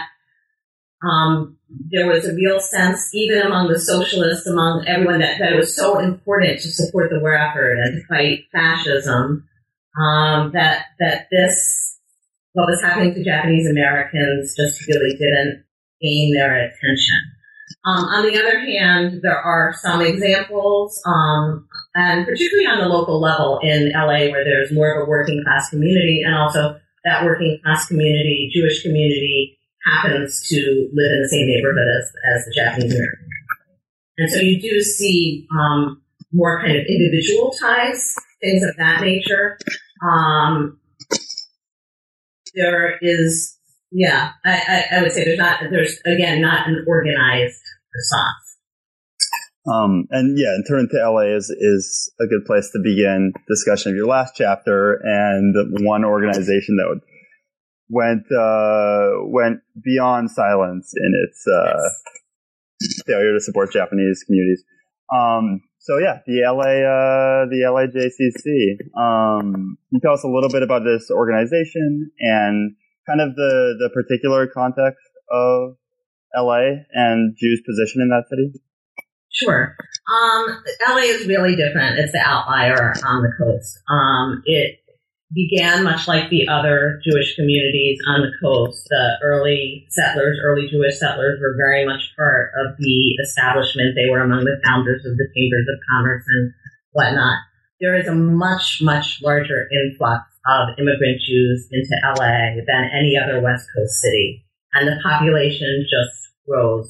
um, there was a real sense, even among the socialists, among everyone, that, that it was so important to support the war effort and to fight fascism, um, that that this, what was happening to Japanese Americans just really didn't gain their attention. Um, on the other hand, there are some examples, um, and particularly on the local level in L A, where there's more of a working class community, and also that working class community, Jewish community, happens to live in the same neighborhood as, as the Japanese American. And so you do see um, more kind of individual ties, things of that nature. Um, there is. Yeah, I, I, I would say there's not, there's, again, not an organized response. Um, and yeah, and turning to L A is, is a good place to begin discussion of your last chapter, and one organization that would, went, uh, went beyond silence in its, uh, yes. failure to support Japanese communities. Um, so yeah, the L A, uh, the L A J C C. Um, can you tell us a little bit about this organization and kind of the, the particular context of L A and Jews' position in that city? Sure. Um, L A is really different. It's the outlier on the coast. Um, it began much like the other Jewish communities on the coast. The early settlers, early Jewish settlers, were very much part of the establishment. They were among the founders of the chambers of commerce and whatnot. There is a much, much larger influx of immigrant Jews into L A than any other West Coast city. And the population just grows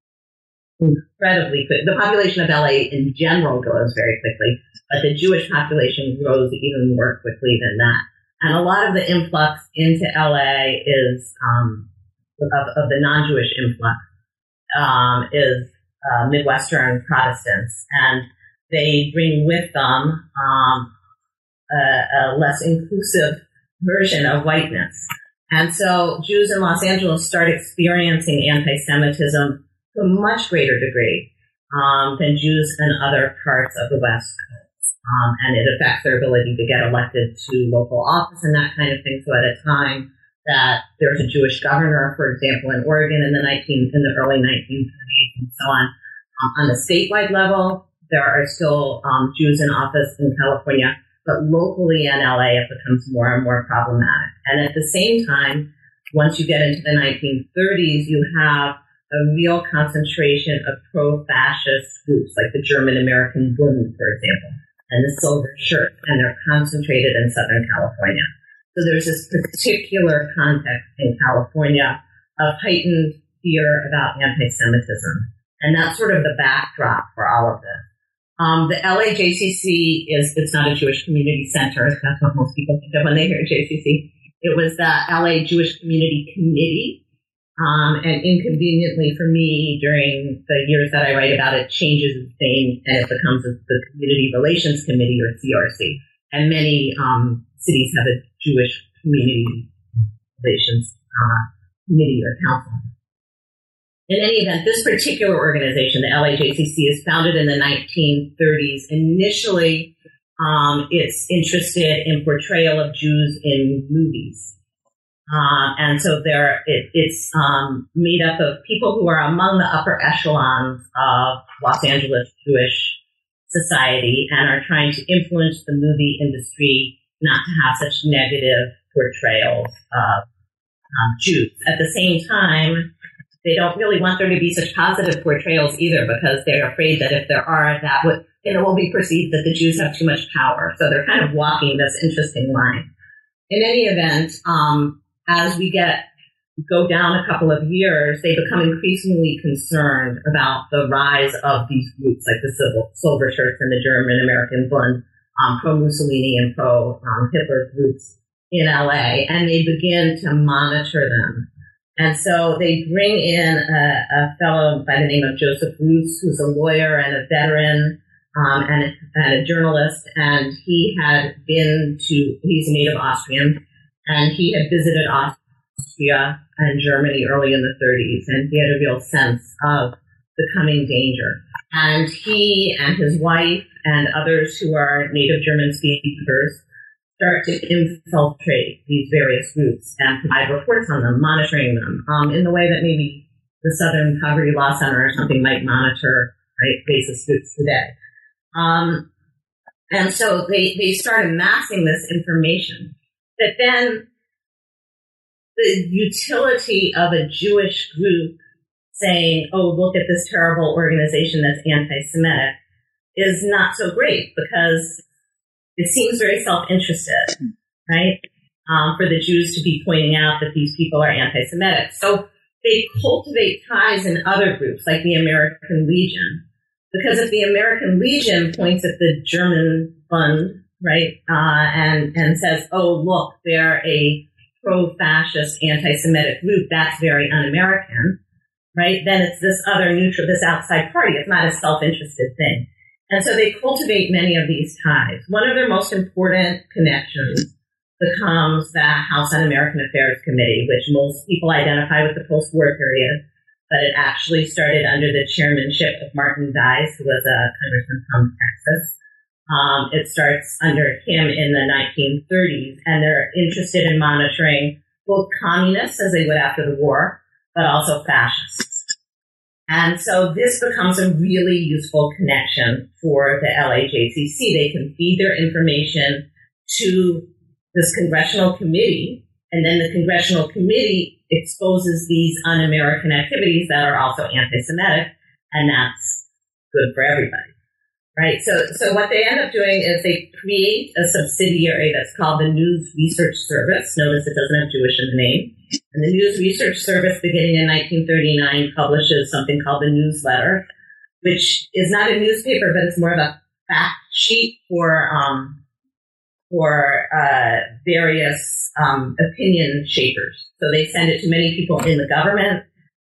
incredibly quickly. The population of L A in general grows very quickly, but the Jewish population grows even more quickly than that. And a lot of the influx into L A is, um, of, of the non-Jewish influx, um, is uh, Midwestern Protestants, and they bring with them um, a, a less inclusive version of whiteness. And so Jews in Los Angeles start experiencing anti-Semitism to a much greater degree um, than Jews in other parts of the West Coast. Um, and it affects their ability to get elected to local office and that kind of thing. So at a time that there's a Jewish governor, for example, in Oregon in the nineteen in the early nineteen thirties and so on, um, on the statewide level, there are still um, Jews in office in California. But locally in L A, it becomes more and more problematic. And at the same time, once you get into the nineteen thirties, you have a real concentration of pro-fascist groups, like the German American Bund, for example, and the Silver Shirt, and they're concentrated in Southern California. So there's this particular context in California of heightened fear about anti-Semitism. And that's sort of the backdrop for all of this. Um, the L A J C C is, it's not a Jewish community center. That's what most people think of when they hear J C C. It was the L A Jewish Community Committee. Um, and inconveniently for me, during the years that I write about it, changes its name and it becomes the Community Relations Committee, or C R C. And many, um, cities have a Jewish Community Relations, uh, Committee or Council. In any event, this particular organization, the L A J C C, is founded in the nineteen thirties. Initially, um, it's interested in portrayal of Jews in movies. Uh, and so there, it, it's um, made up of people who are among the upper echelons of Los Angeles Jewish society and are trying to influence the movie industry not to have such negative portrayals of um, Jews. At the same time, they don't really want there to be such positive portrayals either, because they're afraid that if there are, that would, it will be perceived that the Jews have too much power. So they're kind of walking this interesting line. In any event, um, as we get go down a couple of years, they become increasingly concerned about the rise of these groups like the civil, Silver Shirts and the German American Bund, um, pro-Mussolini and pro-Hitler um, groups in L A, and they begin to monitor them. And so they bring in a, a fellow by the name of Joseph Roos, who's a lawyer and a veteran um, and, a, and a journalist. And he had been to, he's a native Austrian, and he had visited Austria and Germany early in the thirties. And he had a real sense of the coming danger. And he and his wife and others who are native German speakers start to infiltrate these various groups and provide reports on them, monitoring them, um, in the way that maybe the Southern Poverty Law Center or something might monitor, right, racist groups today. Um, and so they, they start amassing this information. But then the utility of a Jewish group saying, oh, look at this terrible organization that's anti-Semitic is not so great, because it seems very self-interested, right? Um, for the Jews to be pointing out that these people are anti-Semitic. So they cultivate ties in other groups, like the American Legion. Because if the American Legion points at the German Bund, right, uh, and, and says, oh, look, they're a pro-fascist anti-Semitic group, that's very un-American, right? Then it's this other neutral, this outside party. It's not a self-interested thing. And so they cultivate many of these ties. One of their most important connections becomes the House Un-American Affairs Committee, which most people identify with the post-war period, but it actually started under the chairmanship of Martin Dies, who was a congressman from Texas. Um, it starts under him in the nineteen thirties, and they're interested in monitoring both communists, as they would after the war, but also fascists. And so this becomes a really useful connection for the L A J C C. They can feed their information to this congressional committee, and then the congressional committee exposes these un-American activities that are also anti-Semitic, and that's good for everybody, right? So, so what they end up doing is they create a subsidiary that's called the News Research Service. Notice it doesn't have Jewish in the name. And the News Research Service, beginning in nineteen thirty-nine, publishes something called the Newsletter, which is not a newspaper, but it's more of a fact sheet for um, for uh, various um, opinion shapers. So they send it to many people in the government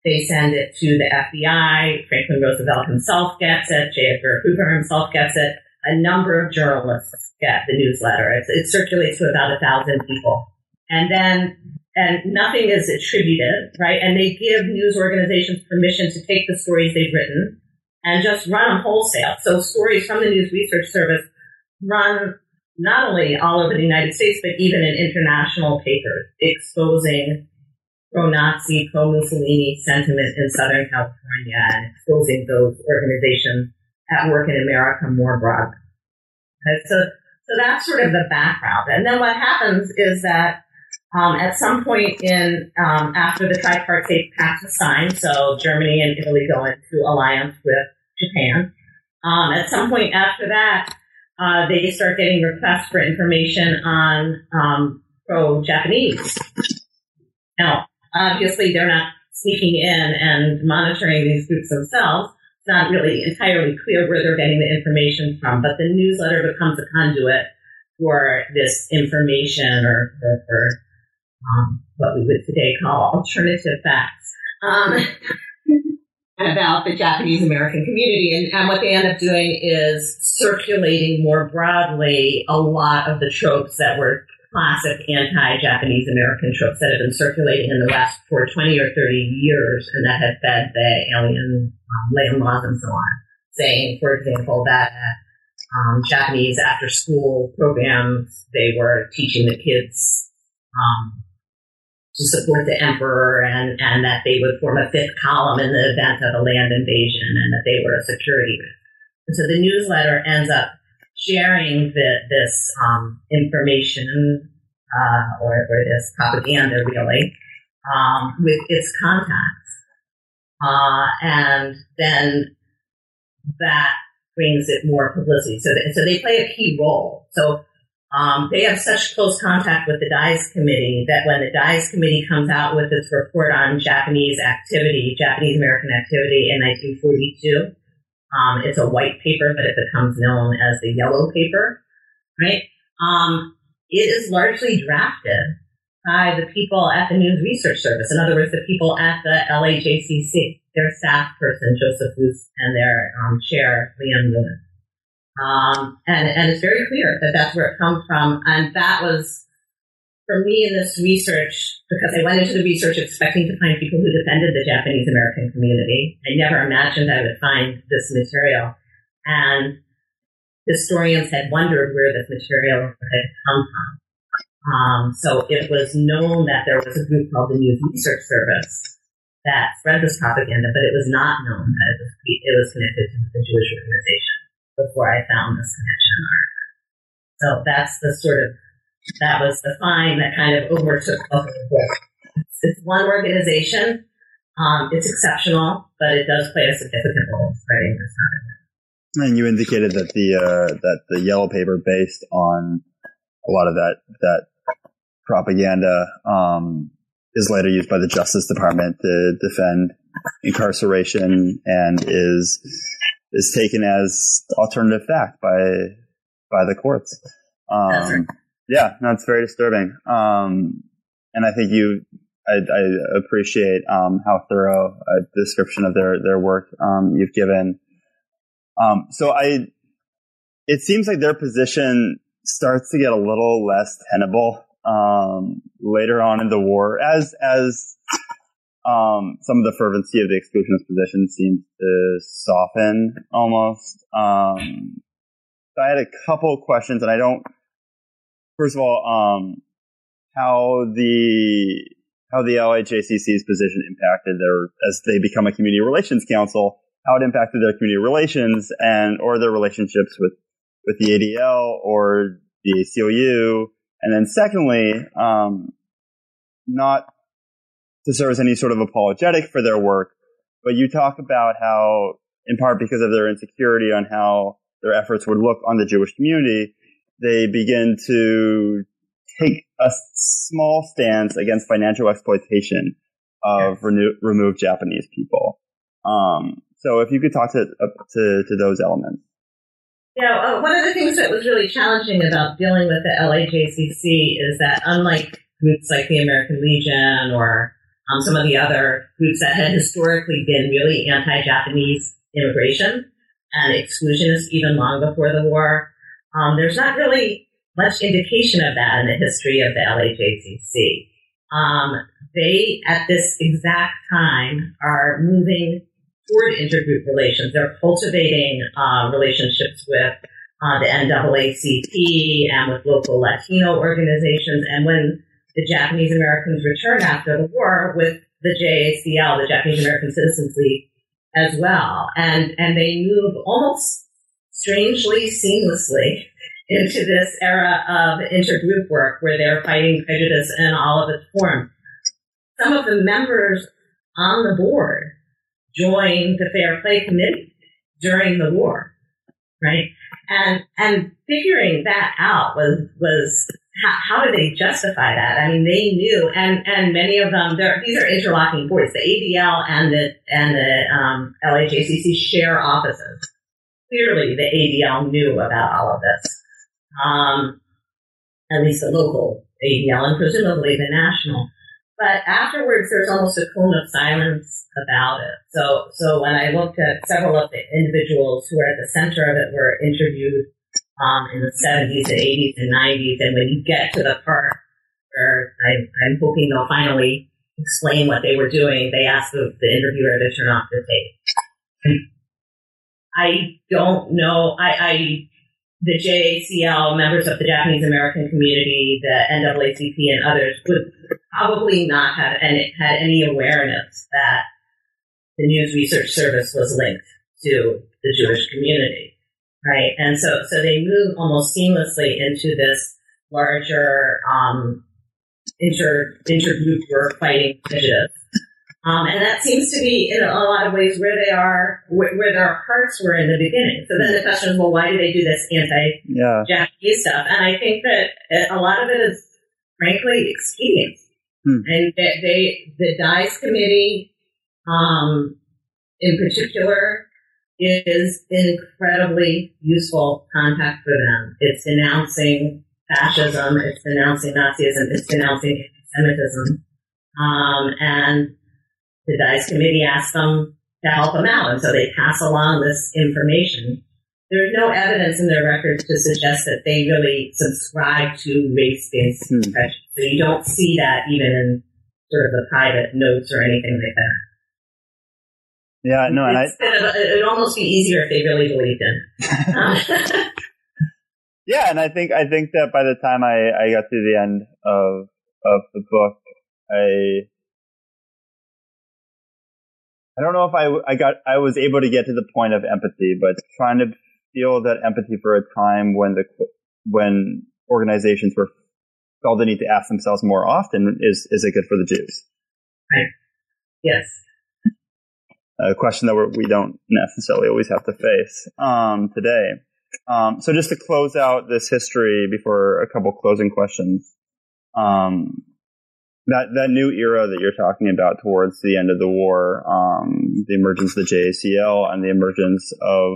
They send it to the F B I. Franklin Roosevelt himself gets it. J. Edgar Hoover himself gets it. A number of journalists get the newsletter. It's, it circulates to about a thousand people. And then, and nothing is attributed, right? And they give news organizations permission to take the stories they've written and just run them wholesale. So stories from the News Research Service run not only all over the United States, but even in international papers, exposing pro-Nazi, pro-Mussolini sentiment in Southern California and exposing those organizations at work in America more broadly. Okay, so, so that's sort of the background. And then what happens is that um, at some point in um, after the Tripartite Pact was signed, so Germany and Italy go into alliance with Japan. Um, at some point after that, uh, they start getting requests for information on um, pro-Japanese. Now, obviously, they're not sneaking in and monitoring these groups themselves. It's not really entirely clear where they're getting the information from, but the newsletter becomes a conduit for this information or for, for um, what we would today call alternative facts um, about the Japanese American community. And, and what they end up doing is circulating more broadly a lot of the tropes that were classic anti-Japanese American tropes that have been circulating in the West for twenty or thirty years and that have fed the alien um, land laws and so on. Saying, for example, that um, Japanese after-school programs, they were teaching the kids um, to support the emperor and, and that they would form a fifth column in the event of a land invasion and that they were a security risk. And so the newsletter ends up sharing the, this um, information uh, or, or this propaganda, really, um, with its contacts. Uh, and then that brings it more publicity. So, they, so they play a key role. So um, they have such close contact with the DICE committee that when the DICE committee comes out with its report on Japanese activity, Japanese American activity in nineteen forty-two, Um, it's a white paper, but it becomes known as the yellow paper, right? Um, it is largely drafted by the people at the News Research Service. In other words, the people at the L A J C C, their staff person, Joseph Luce, and their um, chair, Leon Lewin. Um, and, and it's very clear that that's where it comes from. And that was, for me in this research, because I went into the research expecting to find people who defended the Japanese American community. I never imagined I would find this material. And historians had wondered where this material had come from. Um, so it was known that there was a group called the News Research Service that spread this propaganda, but it was not known that it was, it was connected to the Jewish organization before I found this connection. So that's the sort of That was the find that kind of overtook the whole book. It's one organization. Um, it's exceptional, but it does play a significant role in spreading this propaganda. And you indicated that the uh, that the yellow paper, based on a lot of that that propaganda, um, is later used by the Justice Department to defend incarceration and is is taken as alternative fact by by the courts. Um, That's right. Yeah, no, it's very disturbing. Um, and I think you, I, I appreciate um, how thorough a description of their, their work um, you've given. Um, so I, it seems like their position starts to get a little less tenable um, later on in the war, as as um, some of the fervency of the exclusionist position seems to soften almost. Um, so I had a couple of questions, and I don't. First of all, um, how the how the L A J C C's position impacted their, as they become a community relations council, how it impacted their community relations and or their relationships with, with the A D L or the A C L U, and then secondly, um, not to serve as any sort of apologetic for their work, but you talk about how, in part because of their insecurity on how their efforts would look on the Jewish community, they begin to take a small stance against financial exploitation of reno- removed Japanese people. Um, so if you could talk to, uh, to, to those elements. Yeah, uh, one of the things that was really challenging about dealing with the L A J C C is that unlike groups like the American Legion or um, some of the other groups that had historically been really anti-Japanese immigration and exclusionist even long before the war. Um, there's not really much indication of that in the history of the L A J C C. Um, they, at this exact time, are moving toward intergroup relations. They're cultivating uh, relationships with uh, the N double A C P and with local Latino organizations. And when the Japanese Americans return after the war, with the J A C L, the Japanese American Citizens League, as well. And, and they move almost strangely, seamlessly into this era of intergroup work where they're fighting prejudice in all of its forms. Some of the members on the board joined the Fair Play Committee during the war, right? And and figuring that out was was how, how do they justify that? I mean, they knew, and and many of them, these are interlocking boards. The A B L and the and the um, L A J C C share offices. Clearly, the A B L knew about all of this. Um, at least the local A B L and presumably the national. But afterwards, there's almost a cone of silence about it. So, so when I looked at several of the individuals who were at the center of it were interviewed um, in the seventies and eighties and nineties, and when you get to the part where I, I'm hoping they'll finally explain what they were doing, they asked the, the interviewer to turn off the tape. I don't know. I. I The J A C L, members of the Japanese American community, the N double A C P, and others would probably not have any, had any awareness that the News Research Service was linked to the Jewish community, right? And so, so they move almost seamlessly into this larger um, inter intergroup work fighting prejudice. Um, and that seems to be, in a lot of ways, where they are, where, where their hearts were in the beginning. So then the question is, well, why do they do this anti-Japanese yeah. stuff? And I think that a lot of it is, frankly, expedience. Hmm. And they, they, the D I C E committee, um, in particular, is incredibly useful contact for them. It's denouncing fascism, it's denouncing Nazism, it's denouncing anti-Semitism, um, and the D I C E committee asks them to help them out, and so they pass along this information. There's no evidence in their records to suggest that they really subscribe to race-based hmm. prejudice. So you don't see that even in sort of the private notes or anything like that. Yeah, no, and it's I... It would almost be easier if they really believed in it. Um, yeah, and I think I think that by the time I, I got to the end of of the book, I... I don't know if I, I got, I was able to get to the point of empathy, but trying to feel that empathy for a time when the, when organizations were, felt the need to ask themselves more often is, is it good for the Jews? Right. Yes. A question that we're, we don't necessarily always have to face, um, today. Um, so just to close out this history before a couple closing questions, um, That that new era that you're talking about towards the end of the war, um, the emergence of the J A C L and the emergence of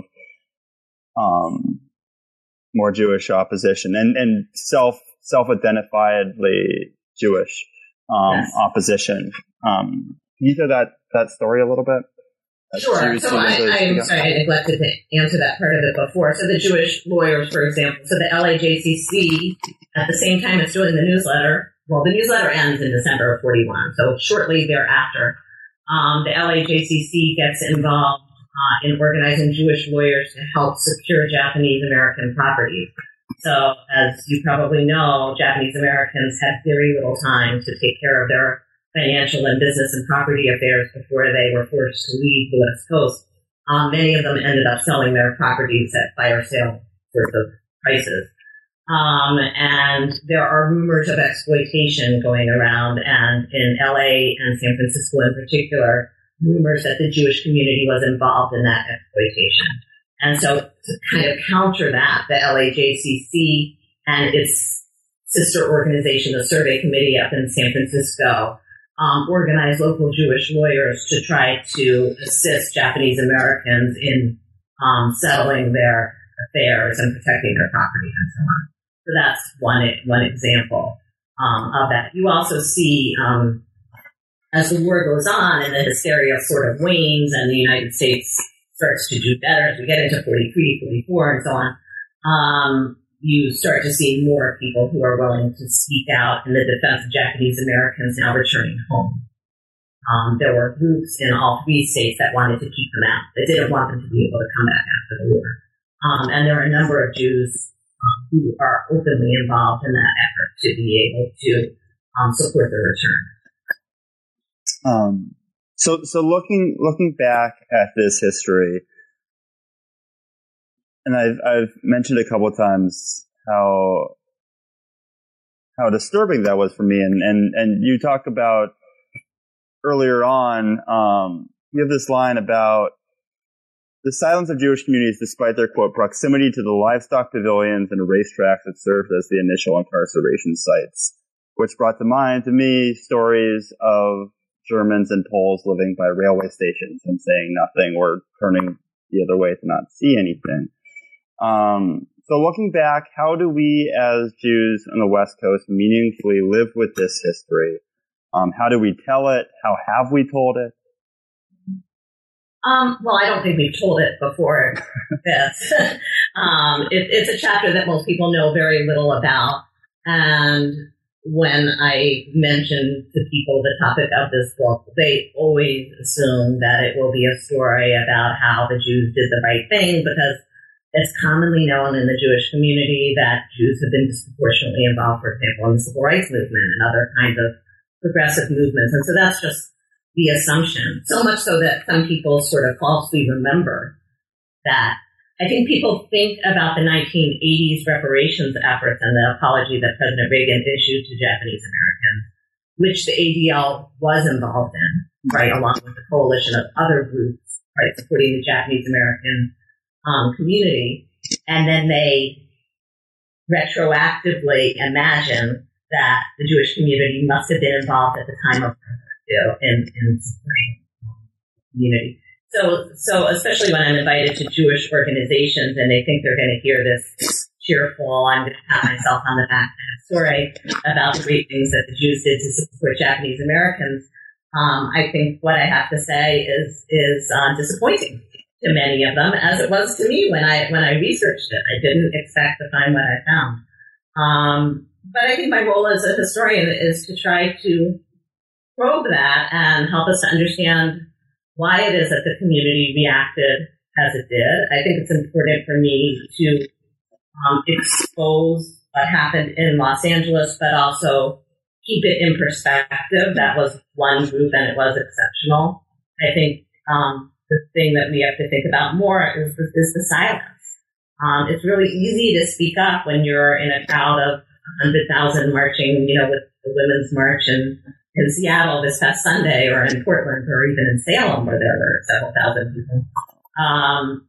um, more Jewish opposition and, and self self identifiedly Jewish um, yes. opposition. Um, can you tell that that story a little bit? Sure. So I, I'm sorry, I neglected to answer that part of it before. So the Jewish lawyers, for example, so the L A J C C, at the same time as doing the newsletter. Well, the newsletter ends in December of forty-one, so shortly thereafter, um, the L A J C C gets involved uh, in organizing Jewish lawyers to help secure Japanese American properties. So, as you probably know, Japanese Americans had very little time to take care of their financial and business and property affairs before they were forced to leave the West Coast. Um, many of them ended up selling their properties at fire sale sorts of prices. Um, and there are rumors of exploitation going around, and in L A and San Francisco in particular, rumors that the Jewish community was involved in that exploitation. And so to kind of counter that, the L A J C C and its sister organization, the Survey Committee up in San Francisco, um, organized local Jewish lawyers to try to assist Japanese Americans in um, settling their affairs and protecting their property and so on. So that's one one example um, of that. You also see um, as the war goes on and the hysteria sort of wanes and the United States starts to do better as we get into forty-three, forty-four, and so on, um, you start to see more people who are willing to speak out in the defense of Japanese Americans now returning home. Um, there were groups in all three states that wanted to keep them out. They didn't want them to be able to come back after the war. Um, and there are a number of Jews um, who are openly involved in that effort to be able to um, support their return. Um, so, so looking looking back at this history, and I've I've mentioned a couple of times how how disturbing that was for me, and and and you talk about earlier on. Um, you have this line about the silence of Jewish communities, despite their quote proximity to the livestock pavilions and racetracks that served as the initial incarceration sites, which brought to mind to me stories of Germans and Poles living by railway stations and saying nothing or turning the other way to not see anything. Um, so looking back, how do we as Jews on the West Coast meaningfully live with this history? Um, how do we tell it? How have we told it? Um, well, I don't think we've told it before this. um, it, it's a chapter that most people know very little about. And when I mention to people the topic of this book, they always assume that it will be a story about how the Jews did the right thing, because it's commonly known in the Jewish community that Jews have been disproportionately involved, for example, in the civil rights movement and other kinds of progressive movements. And so that's just the assumption, so much so that some people sort of falsely remember that. I think people think about the nineteen eighties reparations efforts and the apology that President Reagan issued to Japanese Americans, which the A D L was involved in, right, along with a coalition of other groups, right, supporting the Japanese American um, community. And then they retroactively imagine that the Jewish community must have been involved at the time of in, in supporting the community. So, so especially when I'm invited to Jewish organizations and they think they're going to hear this cheerful, I'm going to pat myself on the back story about the great things that the Jews did to support Japanese Americans, um, I think what I have to say is is uh, disappointing to many of them, as it was to me when I when I researched it. I didn't expect to find what I found. Um, but I think my role as a historian is to try to probe that and help us to understand why it is that the community reacted as it did. I think it's important for me to um, expose what happened in Los Angeles, but also keep it in perspective. That was one group and it was exceptional. I think um, the thing that we have to think about more is, is the silence. Um, it's really easy to speak up when you're in a crowd of one hundred thousand marching, you know, with the Women's March and in Seattle this past Sunday, or in Portland, or even in Salem, where there were several thousand people. Um,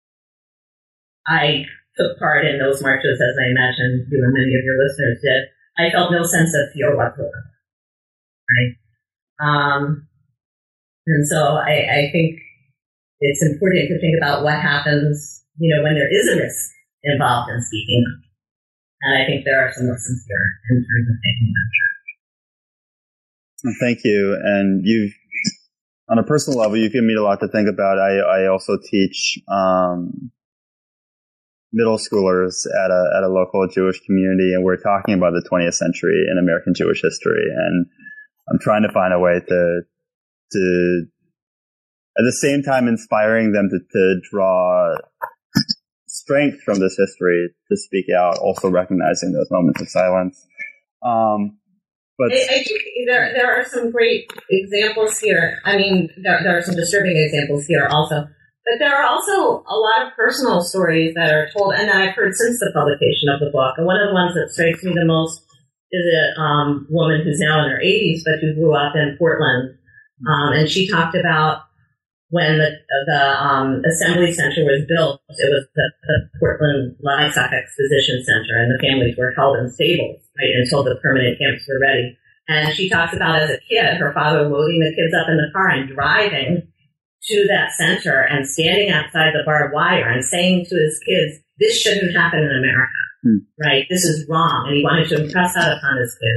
I took part in those marches, as I imagine you and many of your listeners did. I felt no sense of fear whatsoever. Right? Um, and so I, I think it's important to think about what happens, you know, when there is a risk involved in speaking up. And I think there are some lessons here in terms of thinking about that. Thank you. And you've, on a personal level, you've given me a lot to think about. I, I also teach um, middle schoolers at a at a local Jewish community, and we're talking about the twentieth century in American Jewish history. And I'm trying to find a way to to at the same time inspiring them to, to draw strength from this history to speak out, also recognizing those moments of silence. Um, But I, I think there there are some great examples here. I mean, there, there are some disturbing examples here also. But there are also a lot of personal stories that are told and that I've heard since the publication of the book. And one of the ones that strikes me the most is a um, woman who's now in her eighties, but who grew up in Portland. Um, and she talked about when the, the um, Assembly Center was built. It was the, the Portland Livestock Exposition Center, and the families were held in stables, right, until the permanent camps were ready. And she talks about, as a kid, her father loading the kids up in the car and driving to that center and standing outside the barbed wire and saying to his kids, this shouldn't happen in America, hmm. right? This is wrong. And he wanted to impress that upon his kids.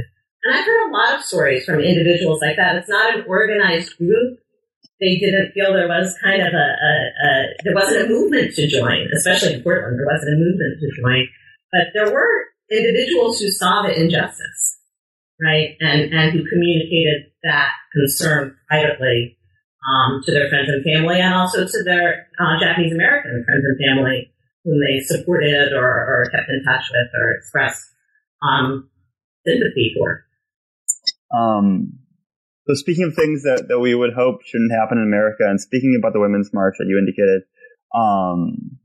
And I've heard a lot of stories from individuals like that. It's not an organized group. They didn't feel there was kind of a, a, a there wasn't a movement to join, especially in Portland. There wasn't a movement to join. But there were individuals who saw the injustice, right, and, and who communicated that concern privately um, to their friends and family, and also to their uh, Japanese American friends and family whom they supported or, or kept in touch with or expressed um, sympathy for. Um, so speaking of things that, that we would hope shouldn't happen in America, and speaking about the Women's March that you indicated, um,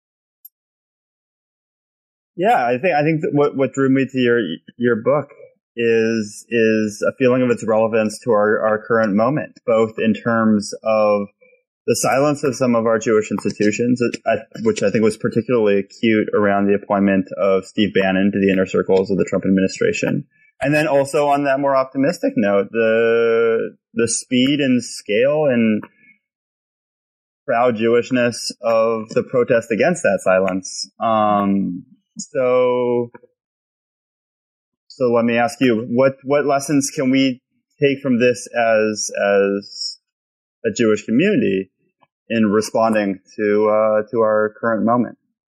yeah, I think I think that what what drew me to your your book is is a feeling of its relevance to our, our current moment, both in terms of the silence of some of our Jewish institutions, which I think was particularly acute around the appointment of Steve Bannon to the inner circles of the Trump administration. And then also on that more optimistic note, the the speed and scale and proud Jewishness of the protest against that silence. Um, so, so let me ask you, what what lessons can we take from this as as a Jewish community in responding to uh, to our current moment?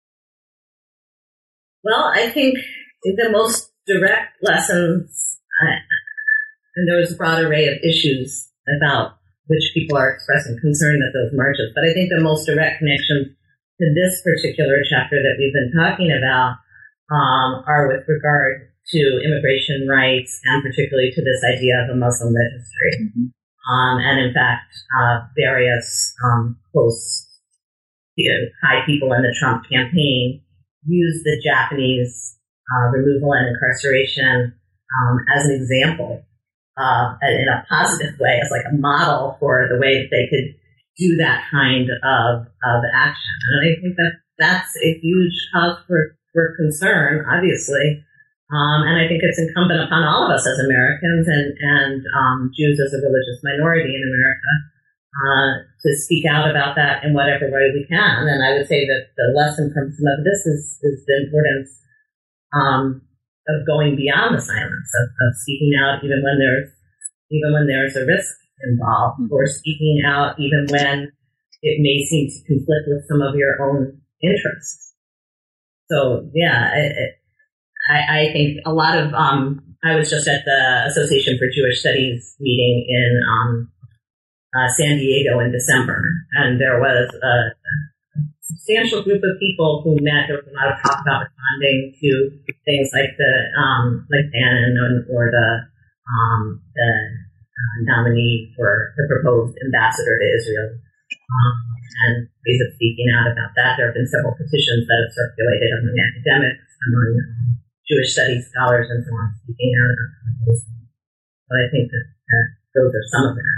Well, I think the most direct lessons, uh, and there was a broad array of issues about which people are expressing concern at those marches, but I think the most direct connection to this particular chapter that we've been talking about um, are with regard to immigration rights and particularly to this idea of a Muslim registry. Mm-hmm. Um, and in fact, uh, various um, close, you know, high people in the Trump campaign used the Japanese uh, removal and incarceration um, as an example, uh, in a positive way, as like a model for the way that they could do that kind of of action. And I think that that's a huge cause for, for concern, obviously. Um, and I think it's incumbent upon all of us as Americans and, and um, Jews as a religious minority in America uh, to speak out about that in whatever way we can. And I would say that the lesson from some of this is, is the importance um, of going beyond the silence, of, of speaking out even when there's even when there's a risk involved, or speaking out even when it may seem to conflict with some of your own interests. So yeah, it, it, I, I think a lot of, um, I was just at the Association for Jewish Studies meeting in um, uh, San Diego in December, and there was a, a substantial group of people who met. There was a lot of talk about responding to things like the, um, like Bannon or the, um, the uh, nominee for the proposed ambassador to Israel, um, and ways of speaking out about that. There have been several petitions that have circulated among academics, among um, Jewish studies scholars and so on, speaking out about some of those things. But I think that, that those are some of them.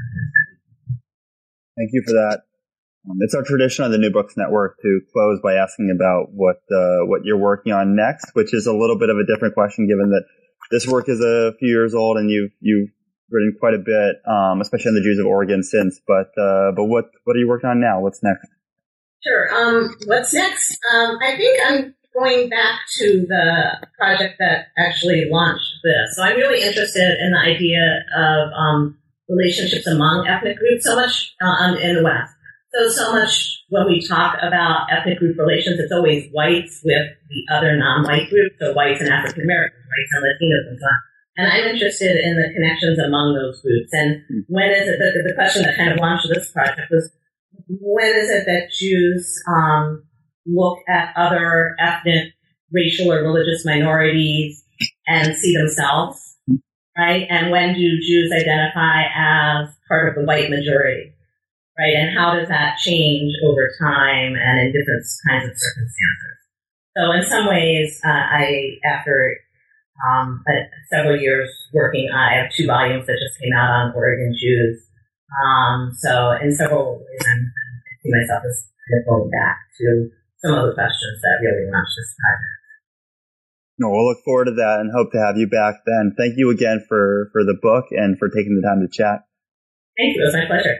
Thank you for that. Um, it's our tradition on the New Books Network to close by asking about what uh, what you're working on next, which is a little bit of a different question, given that this work is a few years old and you've you've written quite a bit, um, especially on the Jews of Oregon since. But uh, but what what are you working on now? What's next? Sure. Um, what's next? Um, I think I'm going back to the project that actually launched this. So I'm really interested in the idea of um, relationships among ethnic groups, so much uh, in the West. So, so much when we talk about ethnic group relations, it's always whites with the other non-white groups, so whites and African Americans, whites and Latinos and so on. And I'm interested in the connections among those groups. And when is it that the question that kind of launched this project was, when is it that Jews um, look at other ethnic, racial, or religious minorities and see themselves, right? And when do Jews identify as part of the white majority, right? And how does that change over time and in different kinds of circumstances? So in some ways, uh, I, after um, uh, several years working, uh, I have two volumes that just came out on Oregon Jews. Um, so in several ways, I'm, I see myself as kind of going back to some of the questions that really launched this project. No, we'll look forward to that and hope to have you back then. Thank you again for, for the book and for taking the time to chat. Thank you. It was my pleasure.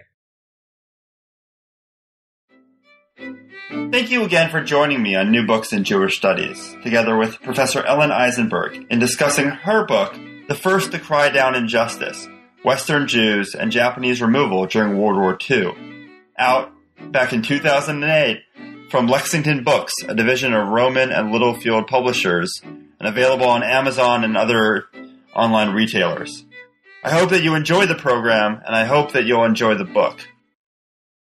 Thank you again for joining me on New Books in Jewish Studies, together with Professor Ellen Eisenberg, in discussing her book, the first to cry down injustice, Western Jews and Japanese removal during World War Two, out back in two thousand eight from Lexington Books, a division of Rowman and Littlefield Publishers, and available on Amazon and other online retailers. I hope that you enjoy the program, and I hope that you'll enjoy the book.